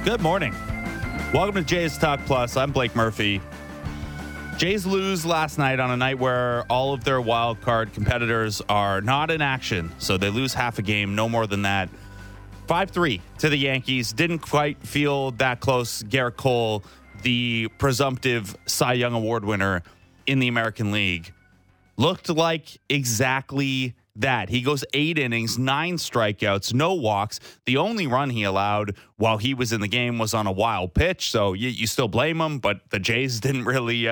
Good morning. Welcome to Jays Talk Plus. I'm Blake Murphy. Jays lose last night on a night where all of their wild card competitors are not in action. So they lose half a game, no more than that. 5-3 to the Yankees. Didn't quite feel that close. Gerrit Cole, the presumptive Cy Young Award winner in the American League, looked like exactly that. He goes 8 innings, 9 strikeouts, no walks. The only run he allowed while he was in the game was on a wild pitch. So you still blame him, but the Jays didn't really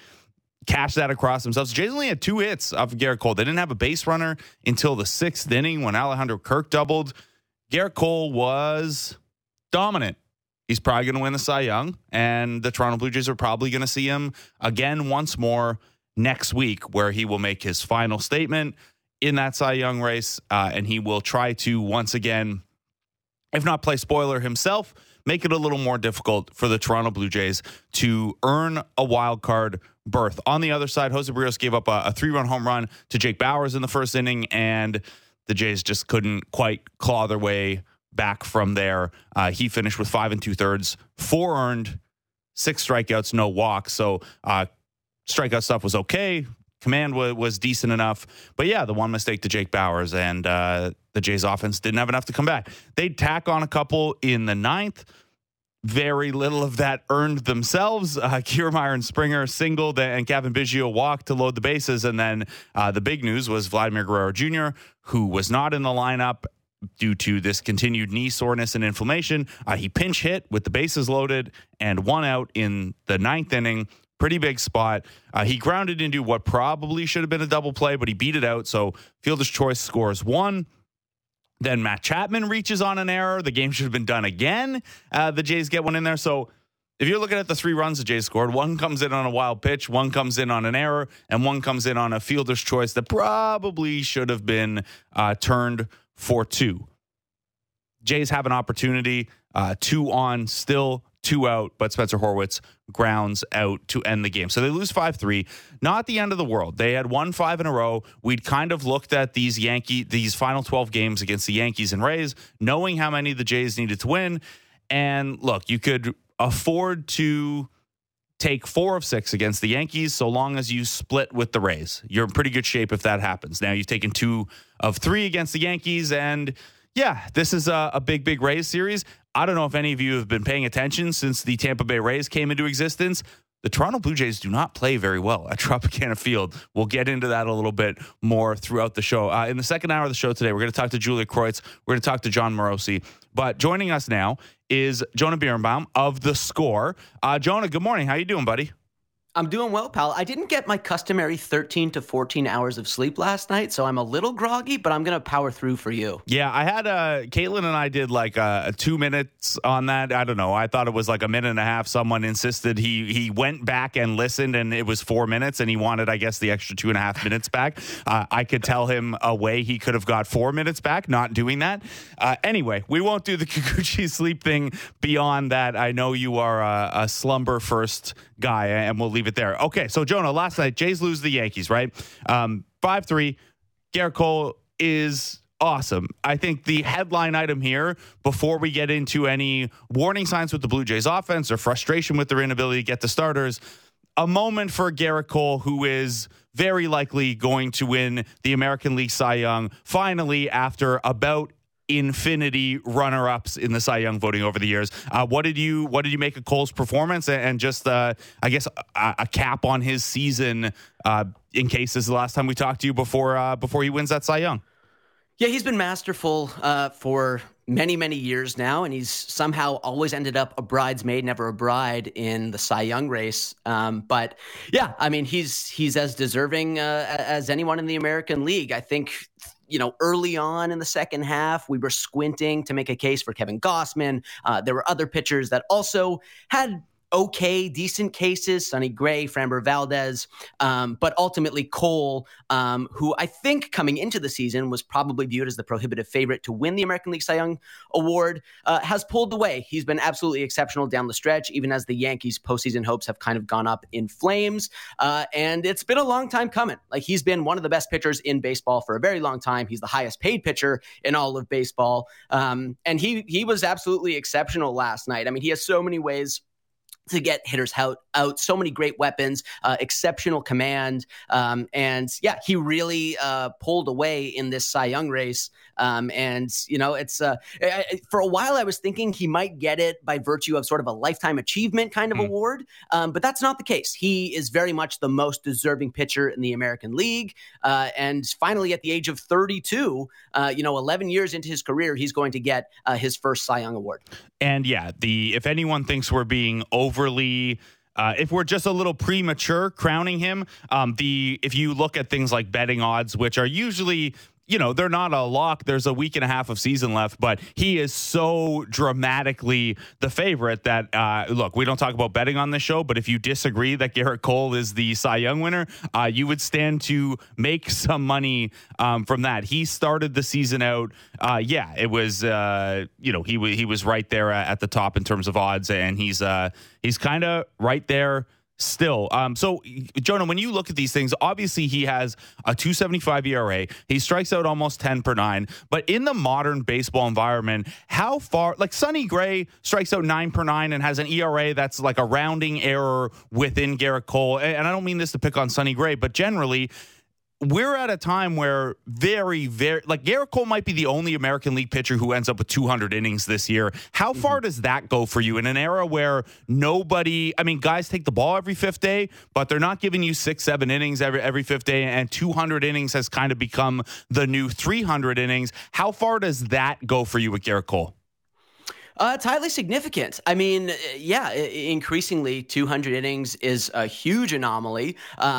cash that across themselves. The Jays only had 2 hits off of Gerrit Cole. They didn't have a base runner until the 6th inning when Alejandro Kirk doubled. Gerrit Cole was dominant. He's probably going to win the Cy Young, and the Toronto Blue Jays are probably going to see him again once more next week, where he will make his final statement in that Cy Young race, and he will try to once again, if not play spoiler himself, make it a little more difficult for the Toronto Blue Jays to earn a wild card berth. On the other side, Jose Berrios gave up a 3-run home run to Jake Bauers in the first inning, and the Jays just couldn't quite claw their way back from there. He finished with 5 2/3, 4 earned, 6 strikeouts, no walks. So strikeout stuff was okay. Command was decent enough. But yeah, the one mistake to Jake Bauers, and the Jays offense didn't have enough to come back. They'd tack on a couple in the 9th. Very little of that earned themselves. Kiermaier and Springer singled, and Cavan Biggio walked to load the bases. And then the big news was Vladimir Guerrero Jr., who was not in the lineup due to this continued knee soreness and inflammation. He pinch hit with the bases loaded and 1 out in the 9th inning. Pretty big spot. He grounded into what probably should have been a double play, but he beat it out. So Fielder's Choice scores 1. Then Matt Chapman reaches on an error. The game should have been done again. The Jays get one in there. So if you're looking at the 3 runs the Jays scored, 1 comes in on a wild pitch, 1 comes in on an error, and 1 comes in on a Fielder's Choice that probably should have been turned for 2. Jays have an opportunity, 2 on, still 2 out, but Spencer Horwitz grounds out to end the game. So they lose 5-3. Not the end of the world. They had won 5 in a row. We'd kind of looked at these final 12 games against the Yankees and Rays, knowing how many the Jays needed to win. And look, you could afford to take 4 of 6 against the Yankees so long as you split with the Rays. You're in pretty good shape if that happens. Now you've taken 2 of 3 against the Yankees, and yeah, this is a big Rays series. I don't know if any of you have been paying attention since the Tampa Bay Rays came into existence. The Toronto Blue Jays do not play very well at Tropicana Field. We'll get into that a little bit more throughout the show. In the second hour of the show today, we're going to talk to Julia Kreutz. We're going to talk to Jon Morosi. But joining us now is Jonah Birnbaum of The Score. Jonah, good morning. How you doing, buddy? I'm doing well, pal. I didn't get my customary 13 to 14 hours of sleep last night, so I'm a little groggy, but I'm going to power through for you. Yeah, I had Caitlin and I did like 2 minutes on that. I don't know. I thought it was like a minute and a half. Someone insisted he went back and listened, and it was 4 minutes, and he wanted, I guess, the extra 2.5 minutes back. I could tell him a way he could have got 4 minutes back, not doing that. Anyway, we won't do the Kikuchi sleep thing beyond that. I know you are a slumber first guy, and we'll leave it there. Okay, so Jonah, last night, Jays lose the Yankees, right? 5-3. Gerrit Cole is awesome. I think the headline item here, before we get into any warning signs with the Blue Jays offense or frustration with their inability to get the starters, a moment for Gerrit Cole, who is very likely going to win the American League Cy Young, finally, after about infinity runner-ups in the Cy Young voting over the years. What did you make of Cole's performance, and just I guess a cap on his season in case this is the last time we talked to you before he wins that Cy Young? Yeah, he's been masterful for many years now, and he's somehow always ended up a bridesmaid, never a bride in the Cy Young race. But yeah, I mean, he's as deserving as anyone in the American League. I think, early on in the second half, we were squinting to make a case for Kevin Gausman. There were other pitchers that also had okay, decent cases, Sonny Gray, Framber Valdez, but ultimately Cole, who I think coming into the season was probably viewed as the prohibitive favorite to win the American League Cy Young Award, has pulled away. He's been absolutely exceptional down the stretch, even as the Yankees' postseason hopes have kind of gone up in flames. And it's been a long time coming. Like, he's been one of the best pitchers in baseball for a very long time. He's the highest paid pitcher in all of baseball. And he was absolutely exceptional last night. I mean, he has so many ways to get hitters out, so many great weapons, exceptional command. And yeah, he really pulled away in this Cy Young race. And, you know, it's for a while I was thinking he might get it by virtue of sort of a lifetime achievement kind of award. But that's not the case. He is very much the most deserving pitcher in the American League. And finally, at the age of 32, 11 years into his career, he's going to get his first Cy Young Award. And yeah, if anyone thinks we're being overly, if we're just a little premature crowning him, if you look at things like betting odds, which are usually, they're not a lock. There's a week and a half of season left, but he is so dramatically the favorite that, look, we don't talk about betting on this show, but if you disagree that Gerrit Cole is the Cy Young winner, you would stand to make some money from that. He started the season out. It was, he was right there at the top in terms of odds, and he's kind of right there still. So, Jonah, when you look at these things, obviously he has a 2.75 ERA. He strikes out almost 10 per 9. But in the modern baseball environment, how far, like Sonny Gray strikes out 9 per 9 and has an ERA that's like a rounding error within Gerrit Cole. And I don't mean this to pick on Sonny Gray, but generally, we're at a time where Gerrit Cole might be the only American League pitcher who ends up with 200 innings this year. How far does that go for you in an era where guys take the ball every fifth day, but they're not giving you 6-7 innings every fifth day, and 200 innings has kind of become the new 300 innings. How far does that go for you with Gerrit Cole? It's highly significant. I mean, increasingly 200 innings is a huge anomaly.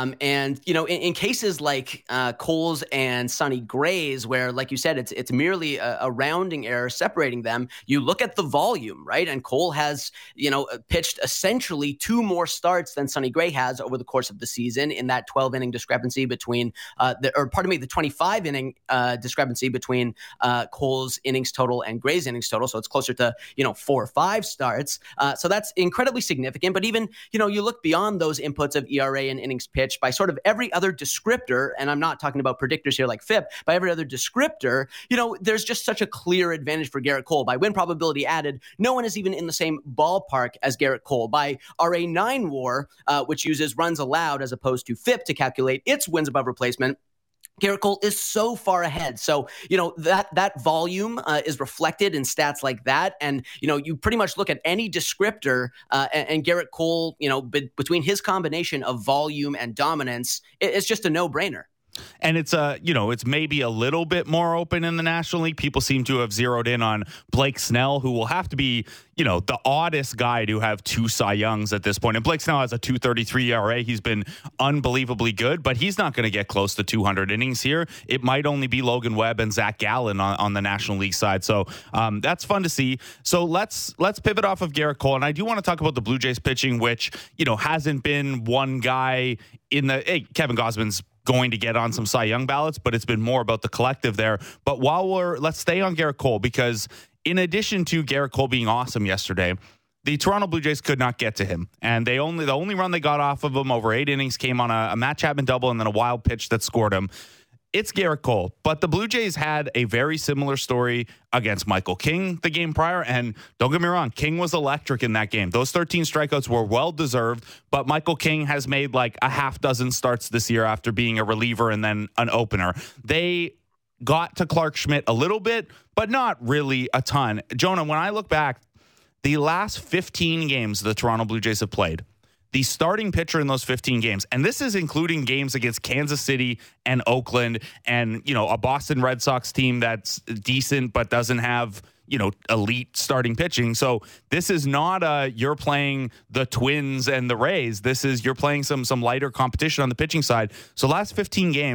In cases like Cole's and Sonny Gray's, where, like you said, it's merely a rounding error separating them, you look at the volume, right? And Cole has, pitched essentially 2 more starts than Sonny Gray has over the course of the season in that 12-inning discrepancy between, the 25-inning discrepancy between Cole's innings total and Gray's innings total. So it's closer to 4 or 5 starts. So that's incredibly significant. But even, you look beyond those inputs of ERA and innings pitched by sort of every other descriptor, and I'm not talking about predictors here like FIP, by every other descriptor, there's just such a clear advantage for Gerrit Cole. By win probability added, no one is even in the same ballpark as Gerrit Cole. By RA9 WAR, which uses runs allowed as opposed to FIP to calculate its wins above replacement, Gerrit Cole is so far ahead. So, that volume is reflected in stats like that. And, you pretty much look at any descriptor and Gerrit Cole, between his combination of volume and dominance, it's just a no-brainer. And it's it's maybe a little bit more open in the National League. People seem to have zeroed in on Blake Snell, who will have to be, the oddest guy to have 2 Cy Youngs at this point. And Blake Snell has a 2.33 ERA. He's been unbelievably good, but he's not going to get close to 200 innings here. It might only be Logan Webb and Zach Gallen on the National League side. So that's fun to see. So let's pivot off of Gerrit Cole. And I do want to talk about the Blue Jays pitching, which, hasn't been one guy Kevin Gausman's going to get on some Cy Young ballots, but it's been more about the collective there. But let's stay on Gerrit Cole, because in addition to Gerrit Cole being awesome yesterday, the Toronto Blue Jays could not get to him. And the only run they got off of him over 8 innings came on a Matt Chapman double and then a wild pitch that scored him. It's Gerrit Cole, but the Blue Jays had a very similar story against Michael King the game prior, and don't get me wrong, King was electric in that game. Those 13 strikeouts were well-deserved, but Michael King has made like a half dozen starts this year after being a reliever and then an opener. They got to Clark Schmidt a little bit, but not really a ton. Jonah, when I look back, the last 15 games the Toronto Blue Jays have played, the starting pitcher in those 15 games, and this is including games against Kansas City and Oakland and, a Boston Red Sox team that's decent but doesn't have, elite starting pitching. So this is not you're playing the Twins and the Rays. This is you're playing some lighter competition on the pitching side. So last 15 games,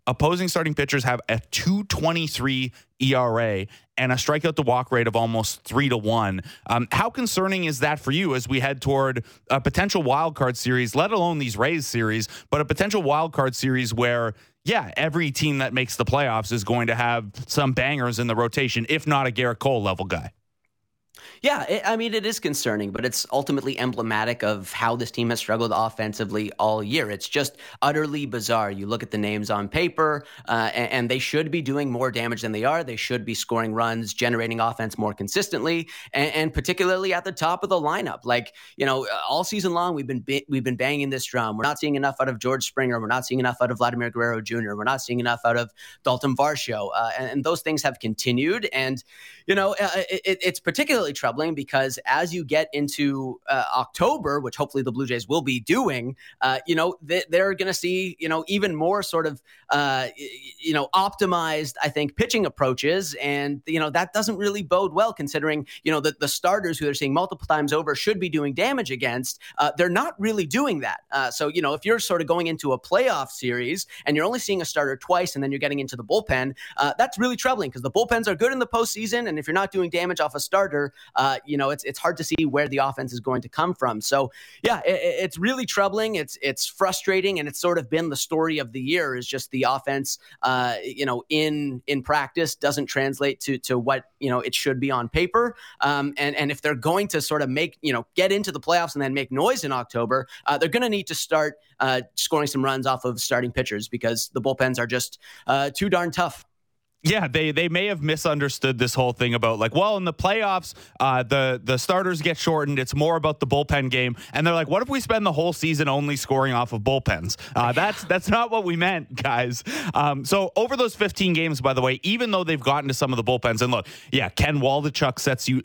opposing starting pitchers have a 2.23 ERA and a strikeout to walk rate of almost 3-1. How concerning is that for you as we head toward a potential wild card series, let alone these Rays series, but a potential wild card series where, yeah, every team that makes the playoffs is going to have some bangers in the rotation, if not a Garrett Cole level guy? Yeah, it is concerning, but it's ultimately emblematic of how this team has struggled offensively all year. It's just utterly bizarre. You look at the names on paper, and they should be doing more damage than they are. They should be scoring runs, generating offense more consistently, and particularly at the top of the lineup. Like, all season long, we've been banging this drum. We're not seeing enough out of George Springer. We're not seeing enough out of Vladimir Guerrero Jr. We're not seeing enough out of Dalton Varsho, and those things have continued. And it's particularly troubling because as you get into October, which hopefully the Blue Jays will be doing, they're going to see, even more sort of, optimized, I think, pitching approaches. And, that doesn't really bode well considering, the starters who they're seeing multiple times over should be doing damage against. They're not really doing that. So, if you're sort of going into a playoff series and you're only seeing a starter twice and then you're getting into the bullpen, that's really troubling because the bullpens are good in the postseason. And if you're not doing damage off a starter, it's hard to see where the offense is going to come from. So, yeah, it's really troubling. It's frustrating, and it's sort of been the story of the year is just the offense, in practice doesn't translate to what, it should be on paper. And if they're going to sort of get into the playoffs and then make noise in October, they're going to need to start scoring some runs off of starting pitchers because the bullpens are just too darn tough. Yeah, they may have misunderstood this whole thing about in the playoffs, the starters get shortened. It's more about the bullpen game. And they're like, what if we spend the whole season only scoring off of bullpens? That's not what we meant, guys. So over those 15 games, by the way, even though they've gotten to some of the bullpens, and look, yeah, Ken Waldichuk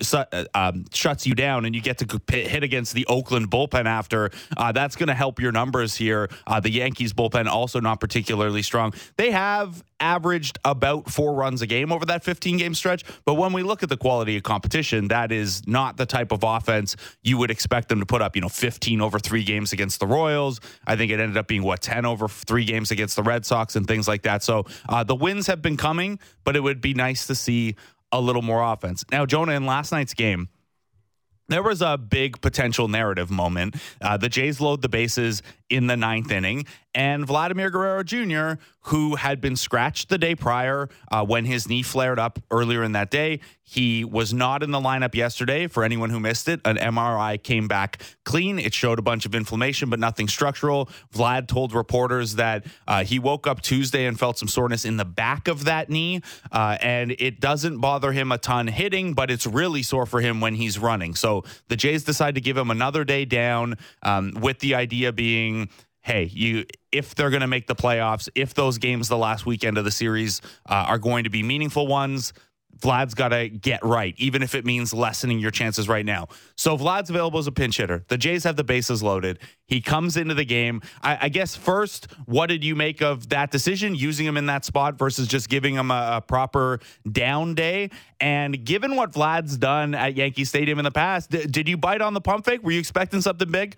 shuts you down and you get to hit against the Oakland bullpen after. That's going to help your numbers here. The Yankees bullpen also not particularly strong. They have averaged about 4 runs a game over that 15-game stretch. But when we look at the quality of competition, that is not the type of offense you would expect them to put up, 15 over 3 games against the Royals. I think it ended up being, 10 over 3 games against the Red Sox and things like that. So the wins have been coming, but it would be nice to see a little more offense. Now, Jonah, in last night's game, there was a big potential narrative moment. The Jays load the bases in the 9th inning, and Vladimir Guerrero Jr., who had been scratched the day prior when his knee flared up earlier in that day, he was not in the lineup yesterday. For anyone who missed it, an MRI came back clean. It showed a bunch of inflammation, but nothing structural. Vlad told reporters that he woke up Tuesday and felt some soreness in the back of that knee, and it doesn't bother him a ton hitting, but it's really sore for him when he's running. So the Jays decide to give him another day down, with the idea being, hey, if they're going to make the playoffs, if those games the last weekend of the series are going to be meaningful ones, Vlad's got to get right, even if it means lessening your chances right now. So Vlad's available as a pinch hitter. The Jays have the bases loaded. He comes into the game. I guess first, what did you make of that decision, using him in that spot versus just giving him a proper down day? And given what Vlad's done at Yankee Stadium in the past, did you bite on the pump fake? Were you expecting something big?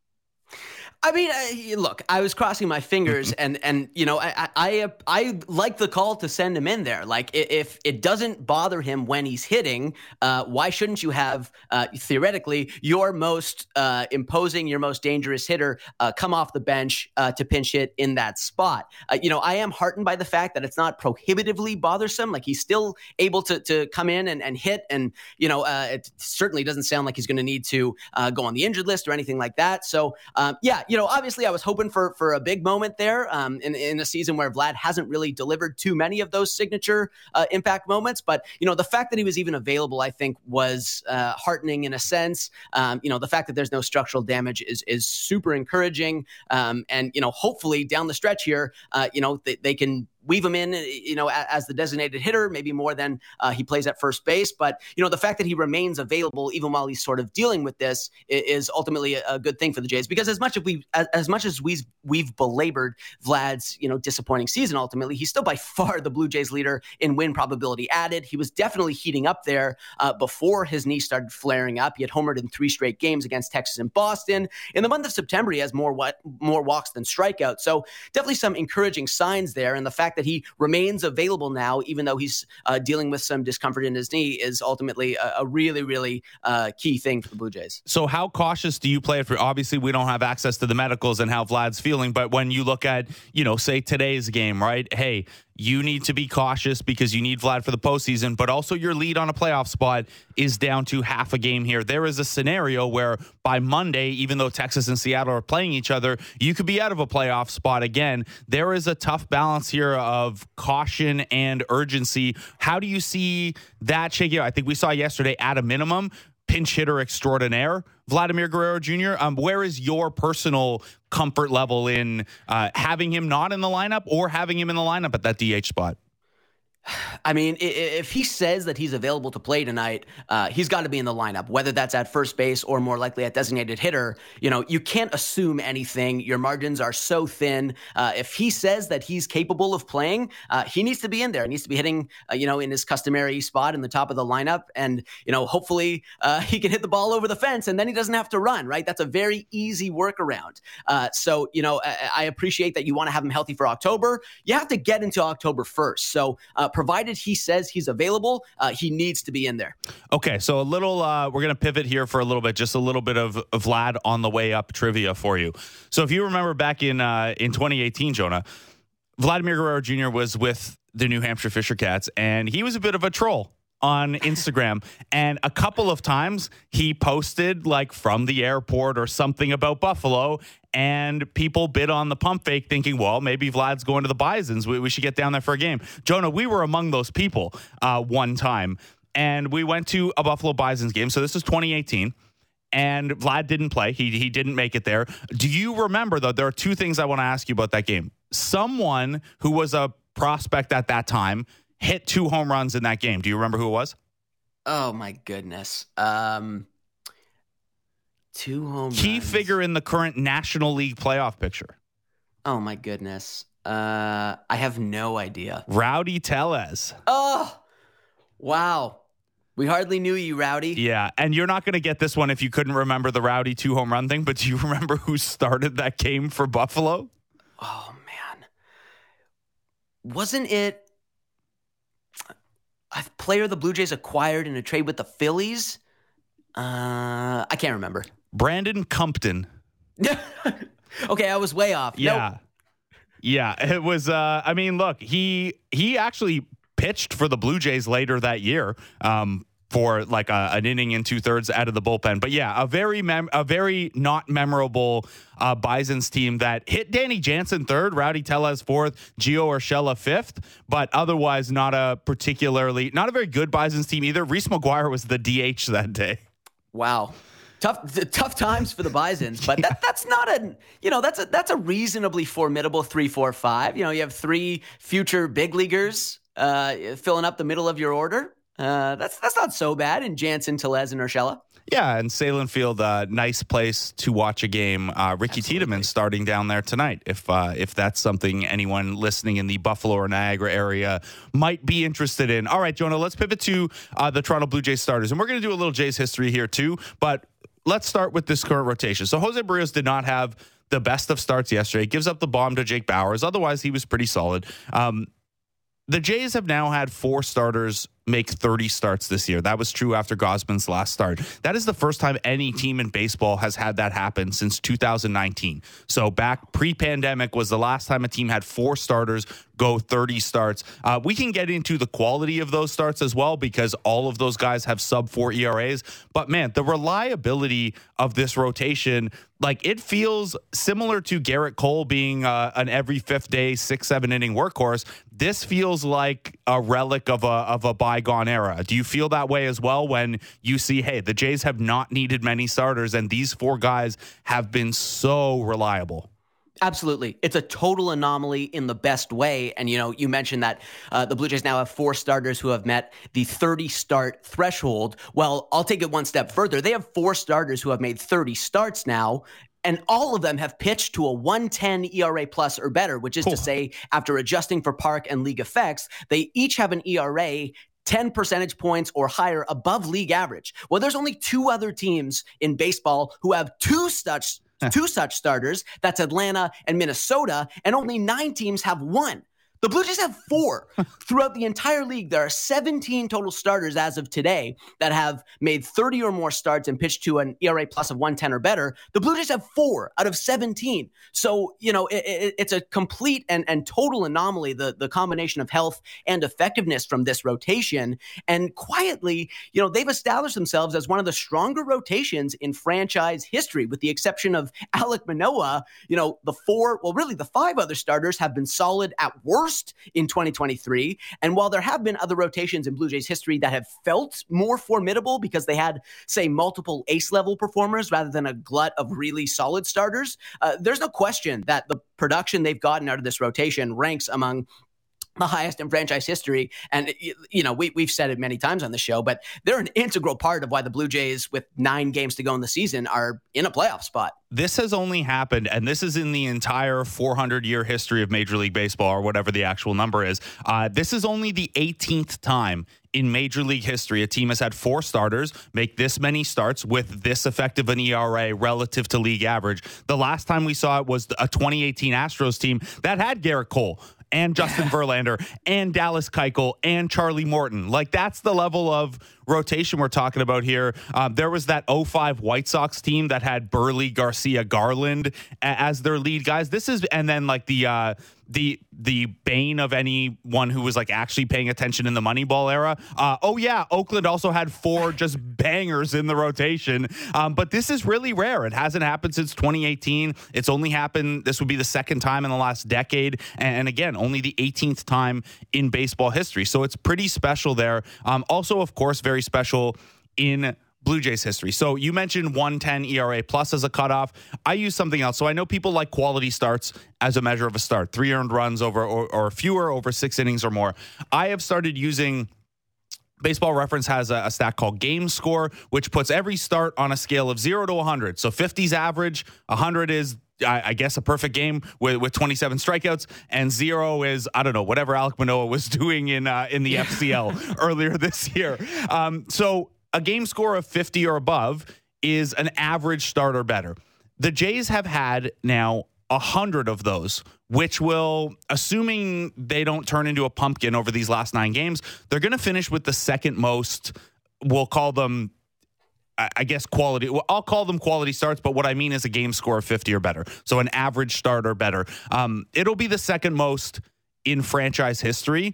I mean, look, I was crossing my fingers, and I like the call to send him in there. Like, if it doesn't bother him when he's hitting, why shouldn't you have theoretically your most imposing, your most dangerous hitter come off the bench to pinch hit in that spot? I am heartened by the fact that it's not prohibitively bothersome. Like, he's still able to come in and hit, and it certainly doesn't sound like he's going to need to go on the injured list or anything like that. So, obviously I was hoping for a big moment there in a season where Vlad hasn't really delivered too many of those signature impact moments. But, the fact that he was even available, I think, was heartening in a sense. The fact that there's no structural damage is super encouraging. And hopefully down the stretch here, they can weave him in, as the designated hitter, maybe more than he plays at first base. But, the fact that he remains available even while he's sort of dealing with this is ultimately a good thing for the Jays, because as much as we've belabored Vlad's, disappointing season, ultimately, he's still by far the Blue Jays leader in win probability added. He was definitely heating up there before his knee started flaring up. He had homered in 3 straight games against Texas and Boston. In the month of September, he has more walks than strikeouts. So definitely some encouraging signs there. And the fact fact that he remains available now, even though he's dealing with some discomfort in his knee, is ultimately a really, really key thing for the Blue Jays. So how cautious do you play it for? Obviously, we don't have access to the medicals and how Vlad's feeling, but when you look at, say today's game, right? Hey, you need to be cautious because you need Vlad for the postseason, but also your lead on a playoff spot is down to half a game here. There is a scenario where by Monday, even though Texas and Seattle are playing each other, you could be out of a playoff spot again. There is a tough balance here of caution and urgency. How do you see that shaking out? I think we saw yesterday at a minimum, pinch hitter extraordinaire, Vladimir Guerrero Jr. Where is your personal comfort level in having him not in the lineup or having him in the lineup at that DH spot? I mean, if he says that he's available to play tonight, he's got to be in the lineup, whether that's at first base or more likely at designated hitter. You can't assume anything. Your margins are so thin. If he says that he's capable of playing, he needs to be in there. He needs to be hitting, in his customary spot in the top of the lineup. And, hopefully he can hit the ball over the fence and then he doesn't have to run, right? That's a very easy workaround. So, I appreciate that you want to have him healthy for October. You have to get into October first. So, provided he says he's available, he needs to be in there. Okay, so a little, we're going to pivot here for a little bit, just a little bit of Vlad on the way up trivia for you. So if you remember back in 2018, Jonah, Vladimir Guerrero Jr. was with the New Hampshire Fisher Cats, and he was a bit of a troll on Instagram. And a couple of times he posted like from the airport or something about Buffalo, and people bid on the pump fake thinking, well, maybe Vlad's going to the Bisons. We should get down there for a game. Jonah, we were among those people one time, and we went to a Buffalo Bisons game. So this is 2018. And Vlad didn't play. He didn't make it there. Do you remember, though, there are two things I want to ask you about that game. Someone who was a prospect at that time hit 2 home runs in that game. Do you remember who it was? Oh, my goodness. 2 home runs. Key figure in the current National League playoff picture. Oh, my goodness. I have no idea. Rowdy Tellez. Oh, wow. We hardly knew you, Rowdy. Yeah, and you're not going to get this one if you couldn't remember the Rowdy 2 home run thing, but do you remember who started that game for Buffalo? Oh, man. Wasn't it a player the Blue Jays acquired in a trade with the Phillies? I can't remember. Brandon Compton. Okay, I was way off. Yeah. Nope. Yeah, it was, look, he actually pitched for the Blue Jays later that year for like an inning and 2/3 out of the bullpen. But yeah, a very not memorable Bisons team that hit Danny Jansen 3rd, Rowdy Tellez 4th, Gio Urshela 5th, but otherwise not a very good Bisons team either. Reese McGuire was the DH that day. Wow. Tough times for the Bisons, but that's not that's a reasonably formidable 3-4-5. You have 3 future big leaguers filling up the middle of your order. That's not so bad in Jansen, Tellez, and Urshela. Yeah, and Salem Field, nice place to watch a game. Ricky Tiedemann starting down there tonight. If that's something anyone listening in the Buffalo or Niagara area might be interested in. All right, Jonah, let's pivot to the Toronto Blue Jays starters, and we're going to do a little Jays history here too. But let's start with this current rotation. So Jose Barrios did not have the best of starts yesterday. He gives up the bomb to Jake Bauers. Otherwise, he was pretty solid. The Jays have now had 4 starters make 30 starts this year. That was true after Gausman's last start. That is the first time any team in baseball has had that happen since 2019. So back pre-pandemic was the last time a team had 4 starters go 30 starts. We can get into the quality of those starts as well because all of those guys have sub-4 ERAs. But man, the reliability of this rotation, like it feels similar to Garrett Cole being an every 5th day, 6-7 inning workhorse. This feels like a relic of a bygone era. Do you feel that way as well when you see, hey, the Jays have not needed many starters and these 4 guys have been so reliable? Absolutely. It's a total anomaly in the best way. And, you mentioned that the Blue Jays now have 4 starters who have met the 30 start threshold. Well, I'll take it one step further. They have 4 starters who have made 30 starts now. And all of them have pitched to a 1.10 ERA plus or better, which is to say, after adjusting for park and league effects, they each have an ERA 10 percentage points or higher above league average. Well, there's only 2 other teams in baseball who have 2 such starters. That's Atlanta and Minnesota, and only 9 teams have 1. The Blue Jays have 4 throughout the entire league. There are 17 total starters as of today that have made 30 or more starts and pitched to an ERA plus of 110 or better. The Blue Jays have 4 out of 17. So, it's a complete and total anomaly, the combination of health and effectiveness from this rotation. And quietly, they've established themselves as one of the stronger rotations in franchise history, with the exception of Alek Manoah. The 5 other starters have been solid at worst in 2023. And while there have been other rotations in Blue Jays history that have felt more formidable because they had, say, multiple ace-level performers rather than a glut of really solid starters, there's no question that the production they've gotten out of this rotation ranks among the highest in franchise history. And, we've said it many times on the show, but they're an integral part of why the Blue Jays, with 9 games to go in the season, are in a playoff spot. This has only happened, and this is in the entire 400-year history of Major League Baseball, or whatever the actual number is. This is only the 18th time in Major League history a team has had 4 starters make this many starts with this effective an ERA relative to league average. The last time we saw it was a 2018 Astros team that had Garrett Cole and Justin Verlander and Dallas Keuchel and Charlie Morton. Like, that's the level of rotation we're talking about here. There was that 05 White Sox team that had Burley, Garcia, Garland as their lead guys. This is, and then like the bane of anyone who was like actually paying attention in the Moneyball era. Oakland also had 4 just bangers in the rotation. But this is really rare. It hasn't happened since 2018. It's only happened, this would be the second time in the last decade. And again, only the 18th time in baseball history. So it's pretty special there. Also, of course, very special in Blue Jays history. So you mentioned 110 ERA plus as a cutoff. I use something else. So I know people like quality starts as a measure of a start, 3 earned runs over or fewer over 6 innings or more. I have started using, Baseball Reference has a stat called Game Score, which puts every start on a scale of 0 to 100. So 50 is average, 100 is, I guess, a perfect game with 27 strikeouts, and 0 is, I don't know, whatever Alek Manoah was doing in the FCL earlier this year. So a game score of 50 or above is an average start or better. The Jays have had now 100 of those, which will, assuming they don't turn into a pumpkin over these last 9 games, they're going to finish with the second most, we'll call them, I guess, quality. Well, I'll call them quality starts, but what I mean is a game score of 50 or better. So an average start or better. It'll be the second most in franchise history.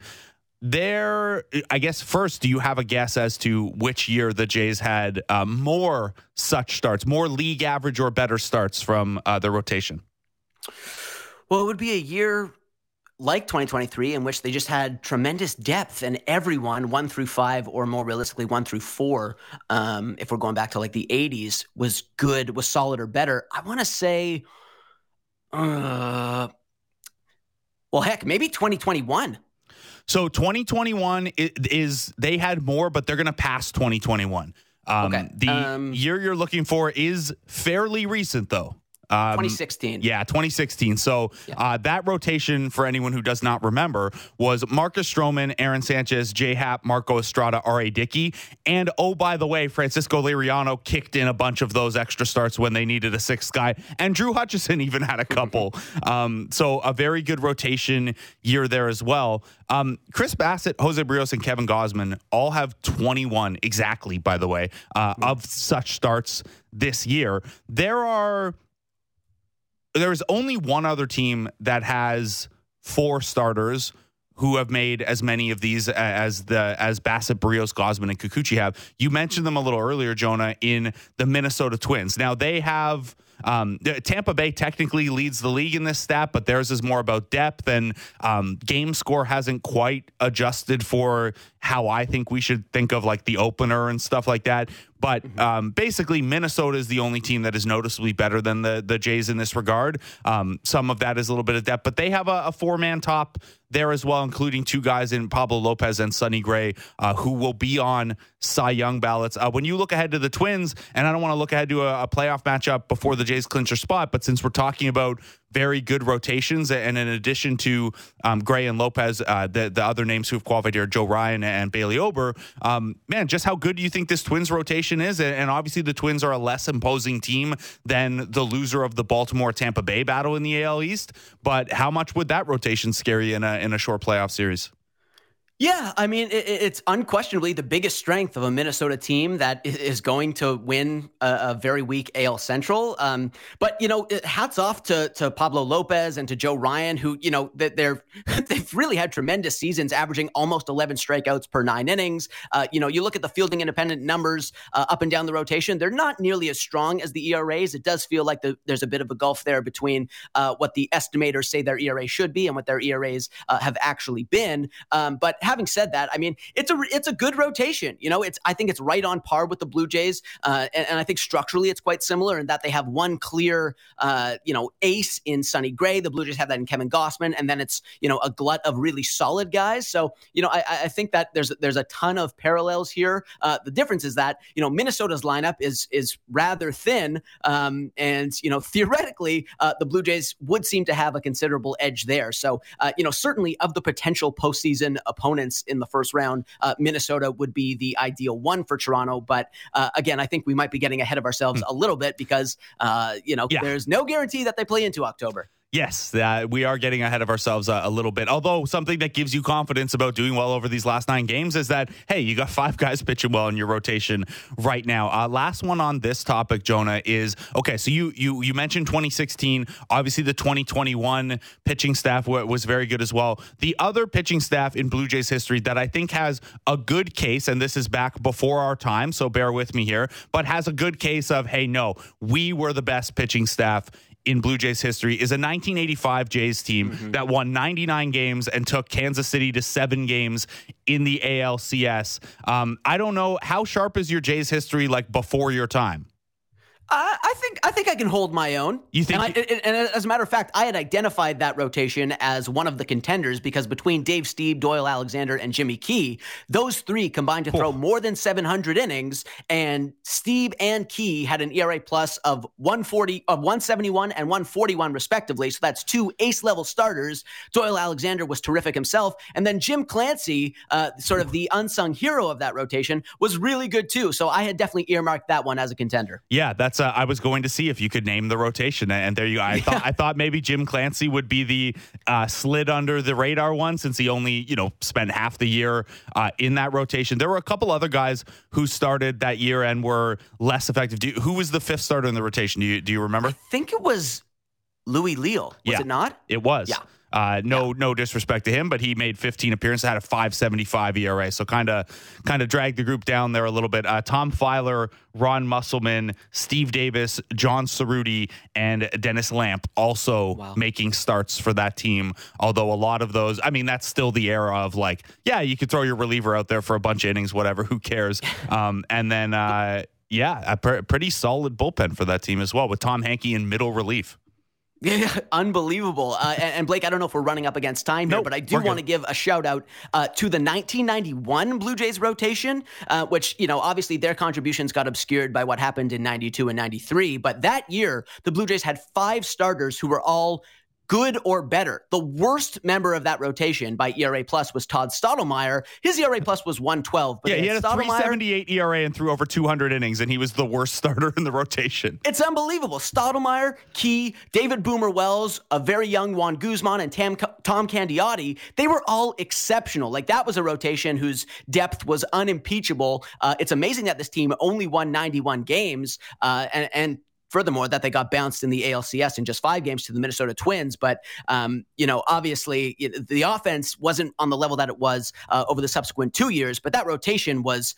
There, I guess, first, do you have a guess as to which year the Jays had more such starts, more league average or better starts from the rotation? Well, it would be a year like 2023 in which they just had tremendous depth, and everyone 1 through 5, or more realistically 1 through 4, if we're going back to like the 80s, was good, was solid or better. I want to say, maybe 2021. So 2021 is they had more, but they're going to pass 2021. Okay. The year you're looking for is fairly recent, though. 2016. Yeah, 2016. So that rotation, for anyone who does not remember, was Marcus Stroman, Aaron Sanchez, J. Happ, Marco Estrada, R.A. Dickey. And, oh, by the way, Francisco Liriano kicked in a bunch of those extra starts when they needed a 6th guy. And Drew Hutchison even had a couple. So a very good rotation year there as well. Chris Bassett, Jose Barrios, and Kevin Gausman all have 21 exactly, by the way, of such starts this year. There's only one other team that has 4 starters who have made as many of these as Bassett, Barrios, Gausman, and Kikuchi have. You mentioned them a little earlier, Jonah, in the Minnesota Twins. Now they have Tampa Bay technically leads the league in this stat, but theirs is more about depth, and game score hasn't quite adjusted for how I think we should think of like the opener and stuff like that. But basically, Minnesota is the only team that is noticeably better than the Jays in this regard. Some of that is a little bit of depth, but they have a 4-man top there as well, including 2 guys in Pablo Lopez and Sonny Gray, who will be on Cy Young ballots. When you look ahead to the Twins, and I don't want to look ahead to a playoff matchup before the Jays clinch their spot, but since we're talking about very good rotations. And in addition to Gray and Lopez, the other names who have qualified here, Joe Ryan and Bailey Ober, man, just how good do you think this Twins rotation is? And obviously the Twins are a less imposing team than the loser of the Baltimore-Tampa Bay battle in the AL East. But how much would that rotation scare you in a short playoff series? Yeah, I mean, it's unquestionably the biggest strength of a Minnesota team that is going to win a very weak AL Central. But, hats off to Pablo Lopez and to Joe Ryan, who, they've really had tremendous seasons, averaging almost 11 strikeouts per 9 innings. You look at the fielding independent numbers up and down the rotation, they're not nearly as strong as the ERAs. It does feel like there's a bit of a gulf there between what the estimators say their ERA should be and what their ERAs have actually been. But having said that, I mean, it's a good rotation. I think it's right on par with the Blue Jays, and I think structurally it's quite similar in that they have one clear, ace in Sonny Gray. The Blue Jays have that in Kevin Gossman, and then it's a glut of really solid guys. So I think that there's a ton of parallels here. The difference is that Minnesota's lineup is rather thin, and theoretically the Blue Jays would seem to have a considerable edge there. So certainly of the potential postseason opponents in the first round, Minnesota would be the ideal one for Toronto. But again, I think we might be getting ahead of ourselves a little bit because, there's no guarantee that they play into October. Yes, we are getting ahead of ourselves a little bit. Although something that gives you confidence about doing well over these last 9 games is that, hey, you got 5 guys pitching well in your rotation right now. Last one on this topic, Jonah, is, okay, so you mentioned 2016. Obviously, the 2021 pitching staff was very good as well. The other pitching staff in Blue Jays history that I think has a good case, and this is back before our time, so bear with me here, but has a good case of, hey, no, we were the best pitching staff in Blue Jays history, is a 1985 Jays team that won 99 games and took Kansas City to 7 games in the ALCS. I don't know, how sharp is your Jays history like before your time? I think I can hold my own. You think? And as a matter of fact, I had identified that rotation as one of the contenders because between Dave Stieb, Doyle Alexander, and Jimmy Key, those 3 combined to throw more than 700 innings. And Stieb and Key had an ERA plus of 171 and 141 respectively. So that's 2 ace level starters. Doyle Alexander was terrific himself, and then Jim Clancy, sort of the unsung hero of that rotation, was really good too. So I had definitely earmarked that one as a contender. Yeah, that's. I was going to see if you could name the rotation, and there you go. I thought maybe Jim Clancy would be the slid under the radar one, since he only spent half the year in that rotation. There were a couple other guys who started that year and were less effective. Who was the 5th starter in the rotation? Do you remember? I think it was Louis Leal. Was it not? It was. Yeah. No disrespect to him, but he made 15 appearances, had a 5.75 ERA, so kind of dragged the group down there a little bit. Tom Filer, Ron Musselman, Steve Davis, John Cerruti, and Dennis Lamp also making starts for that team. Although a lot of those, I mean, that's still the era of like, yeah, you could throw your reliever out there for a bunch of innings, whatever, who cares? And then, a pretty solid bullpen for that team as well, with Tom Hankey in middle relief. Yeah, unbelievable. And Blake, I don't know if we're running up against time here, but I do want to give a shout out to the 1991 Blue Jays rotation, which, obviously their contributions got obscured by what happened in 92 and 93. But that year, the Blue Jays had 5 starters who were all good or better. The worst member of that rotation by ERA plus was Todd Stottlemyre. His ERA plus was 112. But he had a 3.78 ERA and threw over 200 innings, and he was the worst starter in the rotation. It's unbelievable. Stottlemyre, Key, David Boomer Wells, a very young Juan Guzman, and Tom Candiotti, they were all exceptional. Like, that was a rotation whose depth was unimpeachable. It's amazing that this team only won 91 games, and furthermore, that they got bounced in the ALCS in just 5 games to the Minnesota Twins. But, obviously the offense wasn't on the level that it was over the subsequent 2 years. But that rotation was,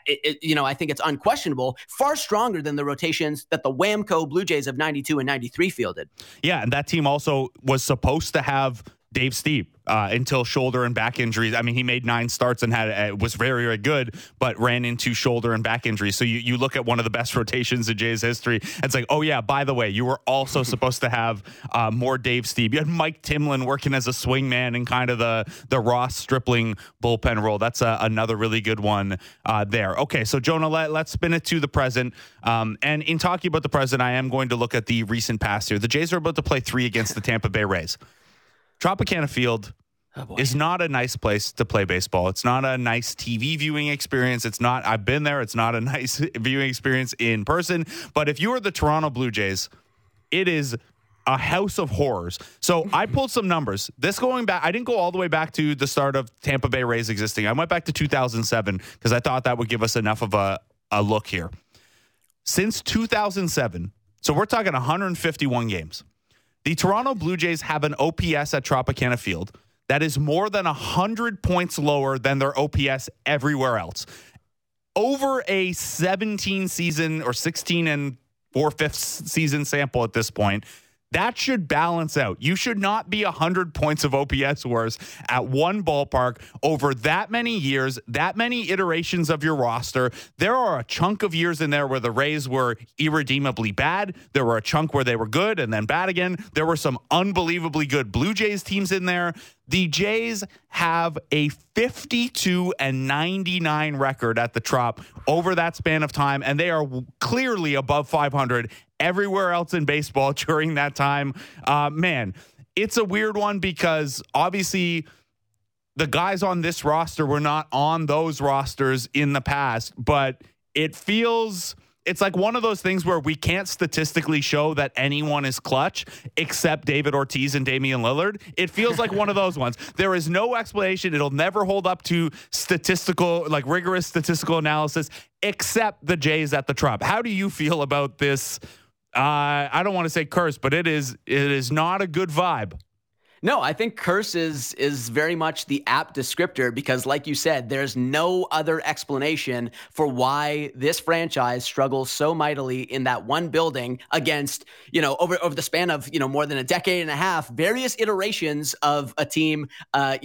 I think it's unquestionable, far stronger than the rotations that the Whamco Blue Jays of 92 and 93 fielded. Yeah, and that team also was supposed to have Dave Stieb until shoulder and back injuries. I mean, he made 9 starts and was very, very good, but ran into shoulder and back injuries. So you look at one of the best rotations in Jays history. It's like, oh yeah, by the way, you were also supposed to have more Dave Stieb. You had Mike Timlin working as a swingman in kind of the Ross Stripling bullpen role. That's another really good one there. Okay, so Jonah, let's spin it to the present. And in talking about the present, I am going to look at the recent past here. The Jays are about to play 3 against the Tampa Bay Rays. Tropicana Field is not a nice place to play baseball. It's not a nice TV viewing experience. I've been there. It's not a nice viewing experience in person. But if you are the Toronto Blue Jays, it is a house of horrors. So I pulled some numbers. This going back, I didn't go all the way back to the start of Tampa Bay Rays existing. I went back to 2007 because I thought that would give us enough of a look here. Since 2007, so we're talking 151 games. The Toronto Blue Jays have an OPS at Tropicana Field that is more than 100 points lower than their OPS everywhere else. Over a 17 season or 16 and 4/5 season sample at this point, that should balance out. You should not be 100 points of OPS worse at one ballpark over that many years, that many iterations of your roster. There are a chunk of years in there where the Rays were irredeemably bad. There were a chunk where they were good and then bad again. There were some unbelievably good Blue Jays teams in there. The Jays have a 52-99 record at the Trop over that span of time, and they are clearly above 500 everywhere else in baseball during that time. Man, it's a weird one because obviously the guys on this roster were not on those rosters in the past, but it's like one of those things where we can't statistically show that anyone is clutch except David Ortiz and Damian Lillard. It feels like one of those ones. There is no explanation. It'll never hold up to rigorous statistical analysis except the Jays at the Trop. How do you feel about this? I don't want to say curse, but it is not a good vibe. No, I think curse is very much the apt descriptor because, like you said, there's no other explanation for why this franchise struggles so mightily in that one building against, over the span of, more than a decade and a half, various iterations of a team, a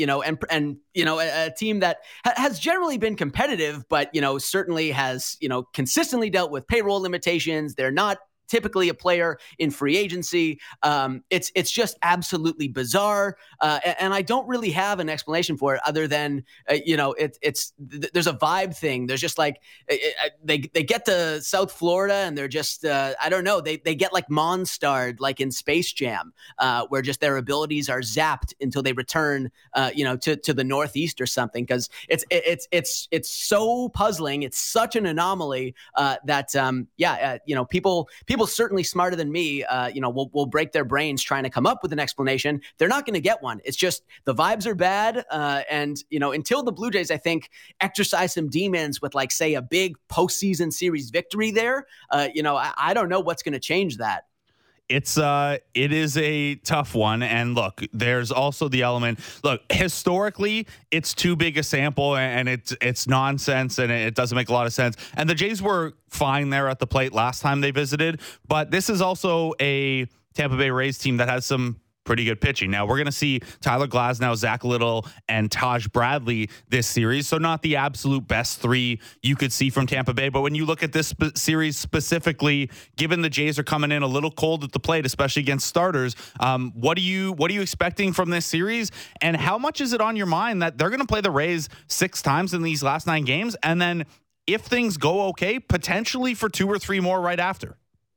team that has generally been competitive, but, certainly has, consistently dealt with payroll limitations. They're not typically a player in free agency. It's just absolutely bizarre. And I don't really have an explanation for it other than, there's a vibe thing. There's just like, they get to South Florida and they're just, I don't know, they get like Monstarred, like in Space Jam, where just their abilities are zapped until they return, to the Northeast or something. Cause it's so puzzling. It's such an anomaly, that, people certainly smarter than me, will break their brains trying to come up with an explanation. They're not going to get one. It's just the vibes are bad. And until the Blue Jays, I think, exercise some demons with like, say, a big postseason series victory there, I don't know what's going to change that. It is a tough one. And look, there's also the element, historically, it's too big a sample and it's nonsense and it doesn't make a lot of sense. And the Jays were fine there at the plate last time they visited, but this is also a Tampa Bay Rays team that has some pretty good pitching. Now we're going to see Tyler Glasnow, Zach Little, and Taj Bradley this series. So not the absolute best 3 you could see from Tampa Bay. But when you look at this series specifically, given the Jays are coming in a little cold at the plate, especially against starters, what are you expecting from this series? And how much is it on your mind that they're going to play the Rays 6 times in these last 9 games? And then if things go okay, potentially for 2 or 3 more right after?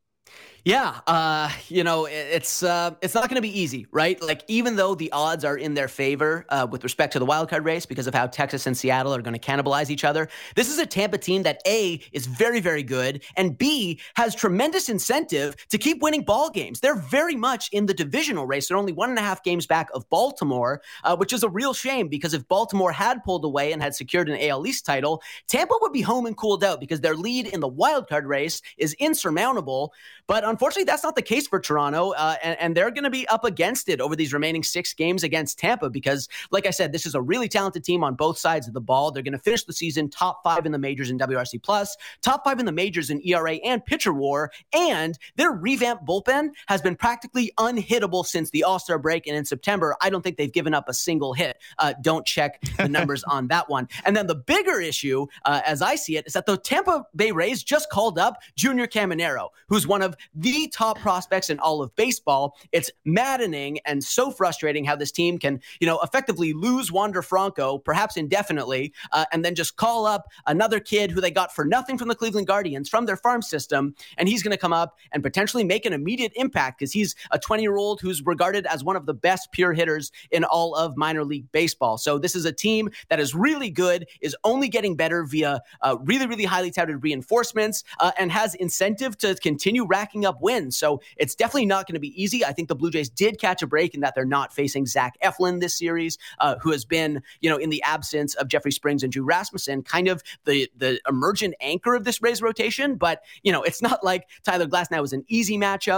Yeah, it's not going to be easy, right? Like, even though the odds are in their favor with respect to the wildcard race because of how Texas and Seattle are going to cannibalize each other, this is a Tampa team that A, is very, very good, and B, has tremendous incentive to keep winning ball games. They're very much in the divisional race. They're only 1.5 games back of Baltimore, which is a real shame because if Baltimore had pulled away and had secured an AL East title, Tampa would be home and cooled out because their lead in the wildcard race is insurmountable. But unfortunately, that's not the case for Toronto, and they're going to be up against it over these remaining 6 games against Tampa because, like I said, this is a really talented team on both sides of the ball. They're going to finish the season top 5 in the majors in WRC+, top 5 in the majors in ERA and pitcher WAR, and their revamped bullpen has been practically unhittable since the All-Star break, and in September, I don't think they've given up a single hit. Don't check the numbers on that one. And then the bigger issue, as I see it, is that the Tampa Bay Rays just called up Junior Caminero, who's one of the top prospects in all of baseball. It's maddening and so frustrating how this team can, effectively lose Wander Franco, perhaps indefinitely, and then just call up another kid who they got for nothing from the Cleveland Guardians, from their farm system, and he's going to come up and potentially make an immediate impact because he's a 20-year-old who's regarded as one of the best pure hitters in all of minor league baseball. So this is a team that is really good, is only getting better via really, really highly touted reinforcements, and has incentive to continue racking up wins. So it's definitely not going to be easy. I think the Blue Jays did catch a break in that they're not facing Zach Eflin this series, who has been, in the absence of Jeffrey Springs and Drew Rasmussen, kind of the emergent anchor of this Rays rotation. But, it's not like Tyler Glasnow was an easy matchup.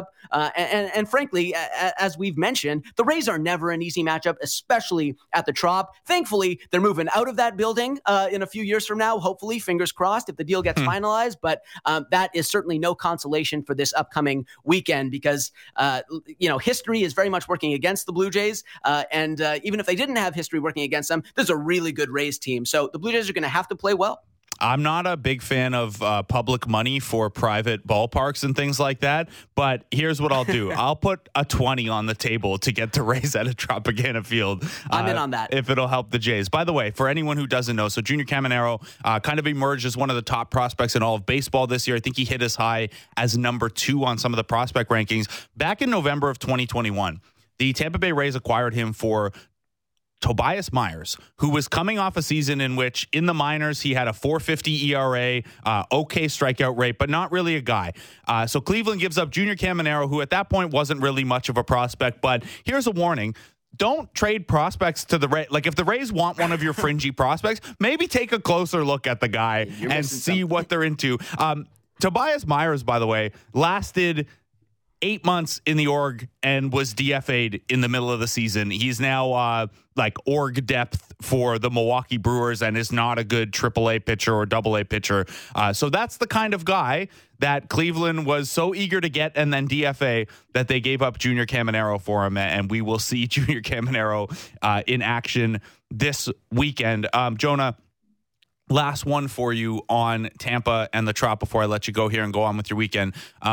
And frankly, as we've mentioned, the Rays are never an easy matchup, especially at the Trop. Thankfully, they're moving out of that building in a few years from now, hopefully, fingers crossed, if the deal gets finalized. But that is certainly no consolation for this upcoming weekend because, history is very much working against the Blue Jays. And even if they didn't have history working against them, there's a really good Rays team. So the Blue Jays are going to have to play well. I'm not a big fan of public money for private ballparks and things like that, but here's what I'll do. I'll put a 20 on the table to get the Rays at a Tropicana Field. I'm in on that. If it'll help the Jays. By the way, for anyone who doesn't know, so Junior Caminero kind of emerged as one of the top prospects in all of baseball this year. I think he hit as high as number 2 on some of the prospect rankings. Back in November of 2021, the Tampa Bay Rays acquired him for Tobias Myers, who was coming off a season in which in the minors he had a 4.50 ERA, okay strikeout rate, but not really a guy. So Cleveland gives up Junior Caminero, who at that point wasn't really much of a prospect. But here's a warning. Don't trade prospects to the Rays. Like, if the Rays want one of your fringy prospects, maybe take a closer look at the guy and see what they're into. Tobias Myers, by the way, lasted 8 months in the org and was DFA'd in the middle of the season. He's now org depth for the Milwaukee Brewers and is not a good AAA pitcher or AA pitcher. So that's the kind of guy that Cleveland was so eager to get and then DFA that they gave up Junior Caminero for him. And we will see Junior Caminero in action this weekend. Jonah, last one for you on Tampa and the Trop before I let you go here and go on with your weekend.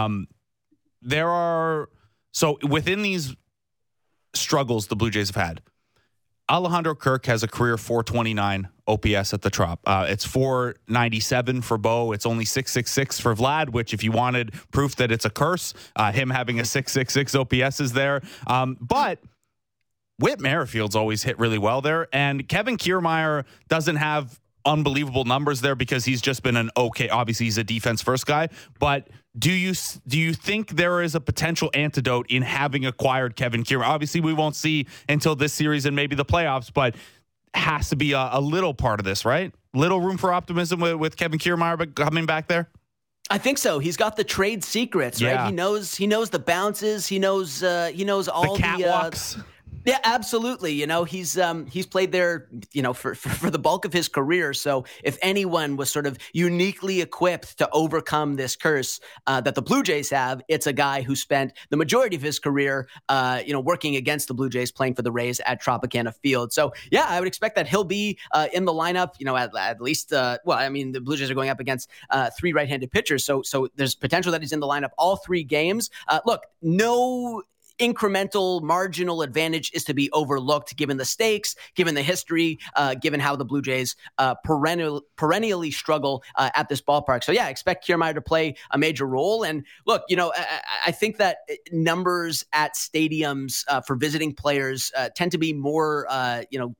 So within these struggles the Blue Jays have had, Alejandro Kirk has a career 429 OPS at the Trop. It's 497 for Bo. It's only 666 for Vlad, which if you wanted proof that it's a curse, him having a 666 OPS is there. But Whit Merrifield's always hit really well there. And Kevin Kiermaier doesn't have unbelievable numbers there because he's just been obviously he's a defense first guy, but do you think there is a potential antidote in having acquired Kevin Kiermaier? Obviously we won't see until this series and maybe the playoffs, but has to be a little part of this, right? Little room for optimism with Kevin Kiermaier coming back there. I think so. He's got the trade secrets, right? He knows the bounces. He knows all the catwalks. Yeah, absolutely. He's played there, for the bulk of his career. So if anyone was sort of uniquely equipped to overcome this curse that the Blue Jays have, it's a guy who spent the majority of his career, working against the Blue Jays, playing for the Rays at Tropicana Field. So yeah, I would expect that he'll be in the lineup. At least. The Blue Jays are going up against 3 right-handed pitchers, so there's potential that he's in the lineup all 3 games. Look, no incremental marginal advantage is to be overlooked given the stakes, given the history, given how the Blue Jays perennially struggle at this ballpark. So yeah, expect Kiermaier to play a major role. And look, I think that numbers at stadiums for visiting players tend to be more,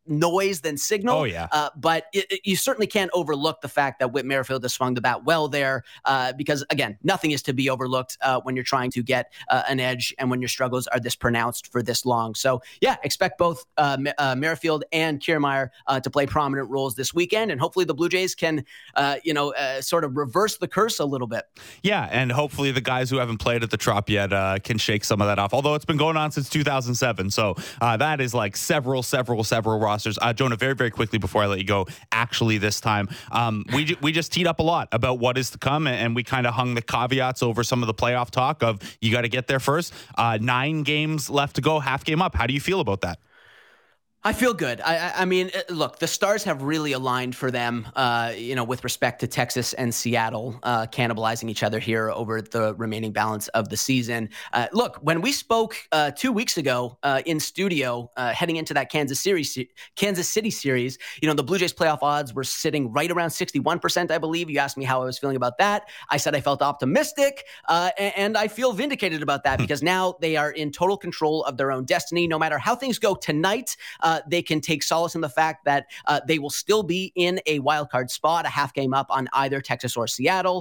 noise than signal. Oh, yeah. But you certainly can't overlook the fact that Whit Merrifield has swung the bat well there because, again, nothing is to be overlooked when you're trying to get an edge and when your struggles are this pronounced for this long. So, yeah, expect both Merrifield and Kiermaier to play prominent roles this weekend. And hopefully the Blue Jays can, sort of reverse the curse a little bit. Yeah, and hopefully the guys who haven't played at the Trop yet can shake some of that off. Although it's been going on since 2007, so that is like several rosters. Jonah, very, very quickly before I let you go, actually this time, we just teed up a lot about what is to come, and we kind of hung the caveats over some of the playoff talk of you got to get there first. 9 games left to go, half game up. How do you feel about that? I feel good. I mean, look, the stars have really aligned for them, with respect to Texas and Seattle cannibalizing each other here over the remaining balance of the season. Look, when we spoke 2 weeks ago in studio heading into that Kansas City series, the Blue Jays playoff odds were sitting right around 61%, I believe. You asked me how I was feeling about that. I said I felt optimistic, and I feel vindicated about that because now they are in total control of their own destiny. No matter how things go tonight, they can take solace in the fact that they will still be in a wild card spot, a half game up on either Texas or Seattle.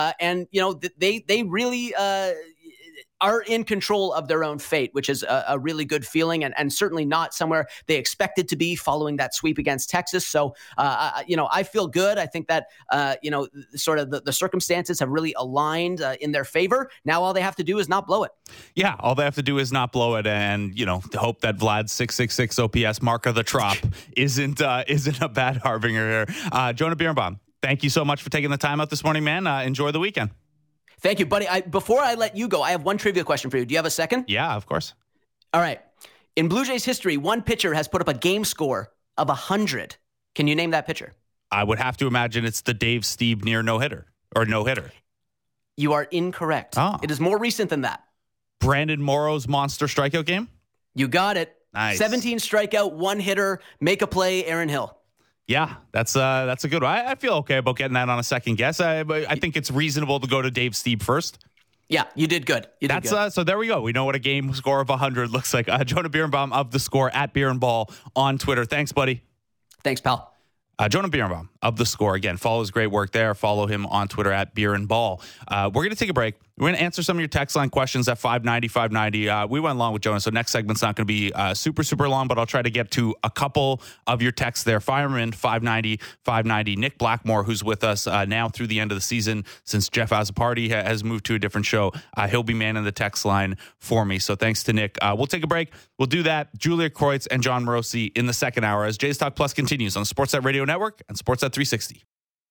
They really are in control of their own fate, which is a really good feeling and certainly not somewhere they expected to be following that sweep against Texas. So, I feel good. I think that, sort of the circumstances have really aligned in their favor. Now all they have to do is not blow it. Yeah, all they have to do is not blow it and, hope that Vlad's 666 OPS mark of the Trop isn't a bad harbinger here. Jonah Birnbaum, thank you so much for taking the time out this morning, man. Enjoy the weekend. Thank you, buddy. Before I let you go, I have one trivia question for you. Do you have a second? Yeah, of course. All right. In Blue Jays history, one pitcher has put up a game score of 100. Can you name that pitcher? I would have to imagine it's the Dave Stieb near no-hitter or no-hitter. You are incorrect. Oh. It is more recent than that. Brandon Morrow's monster strikeout game? You got it. Nice. 17 strikeout, one hitter, make a play, Aaron Hill. Yeah, that's a good one. I feel okay about getting that on a second guess. I think it's reasonable to go to Dave Stieb first. Yeah, you did good. So there we go. We know what a game score of 100 looks like. Jonah Birnbaum of The Score at Beer and Ball on Twitter. Thanks, buddy. Thanks, pal. Jonah Birnbaum of The Score. Again, follow his great work there. Follow him on Twitter at Beer and Ball. We're going to take a break. We're going to answer some of your text line questions at 590. We went along with Jonah, so next segment's not going to be super long, but I'll try to get to a couple of your texts there. Fireman 590. Nick Blackmore, who's with us now through the end of the season since Jeff Azzopardi has moved to a different show. He'll be manning the text line for me. So thanks to Nick. We'll take a break. We'll do that. Julia Kreutz and John Morosi in the second hour as Jays Talk Plus continues on Sportsnet Radio Network and Sportsnet 360.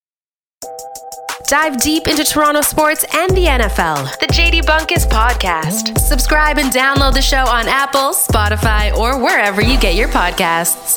Dive deep into Toronto sports and the NFL. The JD Bunkus Podcast. Subscribe and download the show on Apple, Spotify, or wherever you get your podcasts.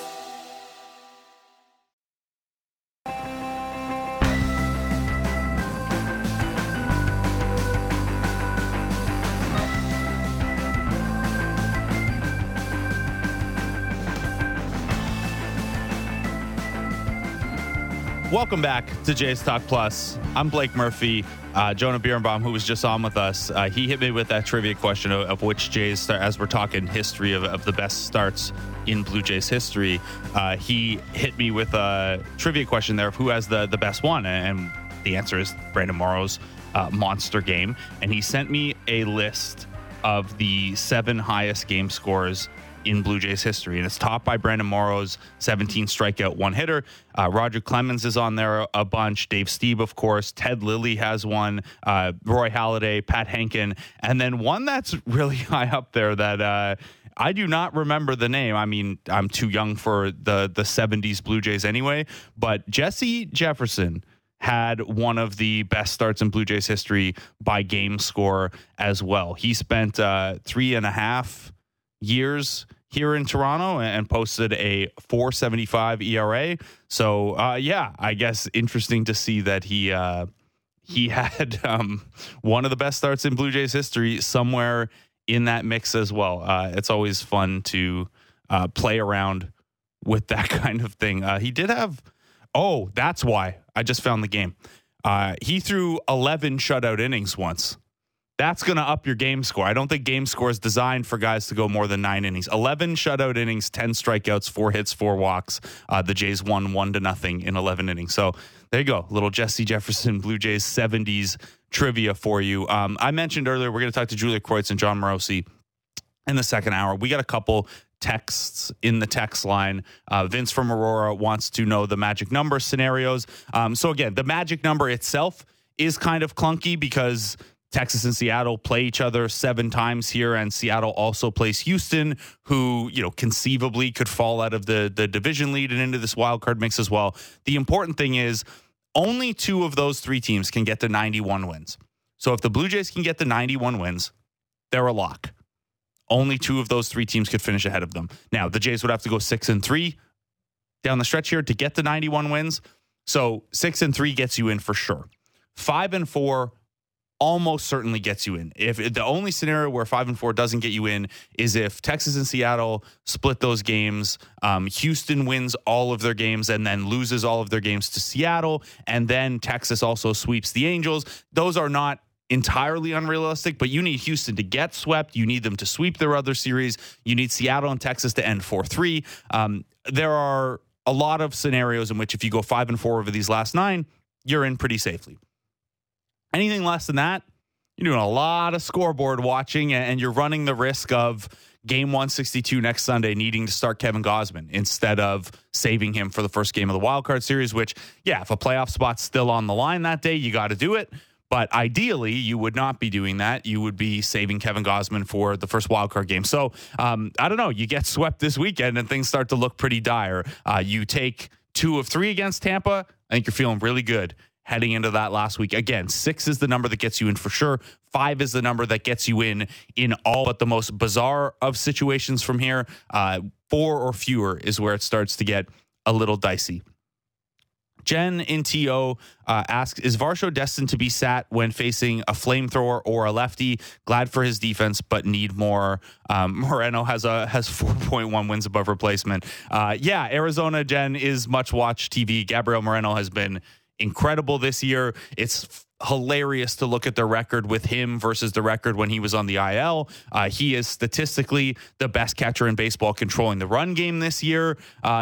Welcome back to Jays Talk Plus. I'm Blake Murphy. Jonah Birnbaum, who was just on with us, he hit me with that trivia question of which Jays start, as we're talking history of the best starts in Blue Jays history. He hit me with a trivia question there of who has the best one, and the answer is Brandon Morrow's monster game. And he sent me a list of the 7 highest game scores in Blue Jays history, and it's topped by Brandon Morrow's 17 strikeout, one hitter. Roger Clemens is on there a bunch. Dave Stieb, of course. Ted Lilly has one. Roy Halladay, Pat Henkin, and then one that's really high up there that I do not remember the name. I mean, I'm too young for the 70s Blue Jays anyway, but Jesse Jefferson had one of the best starts in Blue Jays history by game score as well. He spent 3.5 years here in Toronto and posted a 4.75 ERA. So, I guess interesting to see that he had one of the best starts in Blue Jays history somewhere in that mix as well. It's always fun to play around with that kind of thing. He did have, that's why I just found the game. He threw 11 shutout innings once. That's going to up your game score. I don't think game score is designed for guys to go more than 9 innings. 11 shutout innings, 10 strikeouts, 4 hits, 4 walks. The Jays won 1-0 in 11 innings. So there you go. Little Jesse Jefferson, Blue Jays 70s trivia for you. I mentioned earlier, we're going to talk to Julia Kreutz and John Morosi in the second hour. We got a couple texts in the text line. Vince from Aurora wants to know the magic number scenarios. So again, the magic number itself is kind of clunky because Texas and Seattle play each other 7 times here, and Seattle also plays Houston, who, conceivably could fall out of the division lead and into this wild card mix as well. The important thing is only 2 of those 3 teams can get to 91 wins. So if the Blue Jays can get to 91 wins, they're a lock. Only 2 of those 3 teams could finish ahead of them. Now, the Jays would have to go 6-3 down the stretch here to get to 91 wins. So 6-3 gets you in for sure. 5-4 almost certainly gets you in. If the only scenario where 5-4 doesn't get you in is if Texas and Seattle split those games, Houston wins all of their games and then loses all of their games to Seattle, and then Texas also sweeps the Angels. Those are not entirely unrealistic, but you need Houston to get swept. You need them to sweep their other series. You need Seattle and Texas to end 4-3. There are a lot of scenarios in which if you go 5-4 over these last 9, you're in pretty safely. Anything less than that, you're doing a lot of scoreboard watching, and you're running the risk of game 162 next Sunday needing to start Kevin Gausman instead of saving him for the first game of the wild card series, which, if a playoff spot's still on the line that day, you got to do it. But ideally, you would not be doing that. You would be saving Kevin Gausman for the first wild card game. So I don't know. You get swept this weekend and things start to look pretty dire. You take 2 of 3 against Tampa. I think you're feeling really good heading into that last week. Again, 6 is the number that gets you in for sure. 5 is the number that gets you in all but the most bizarre of situations from here. 4 or fewer is where it starts to get a little dicey. Jen in TO asks, is Varsho destined to be sat when facing a flamethrower or a lefty? Glad for his defense, but need more. Moreno has 4.1 wins above replacement. Arizona, Jen, is much watched TV. Gabriel Moreno has been incredible this year. It's hilarious to look at the record with him versus the record when he was on the IL. He is statistically the best catcher in baseball controlling the run game this year.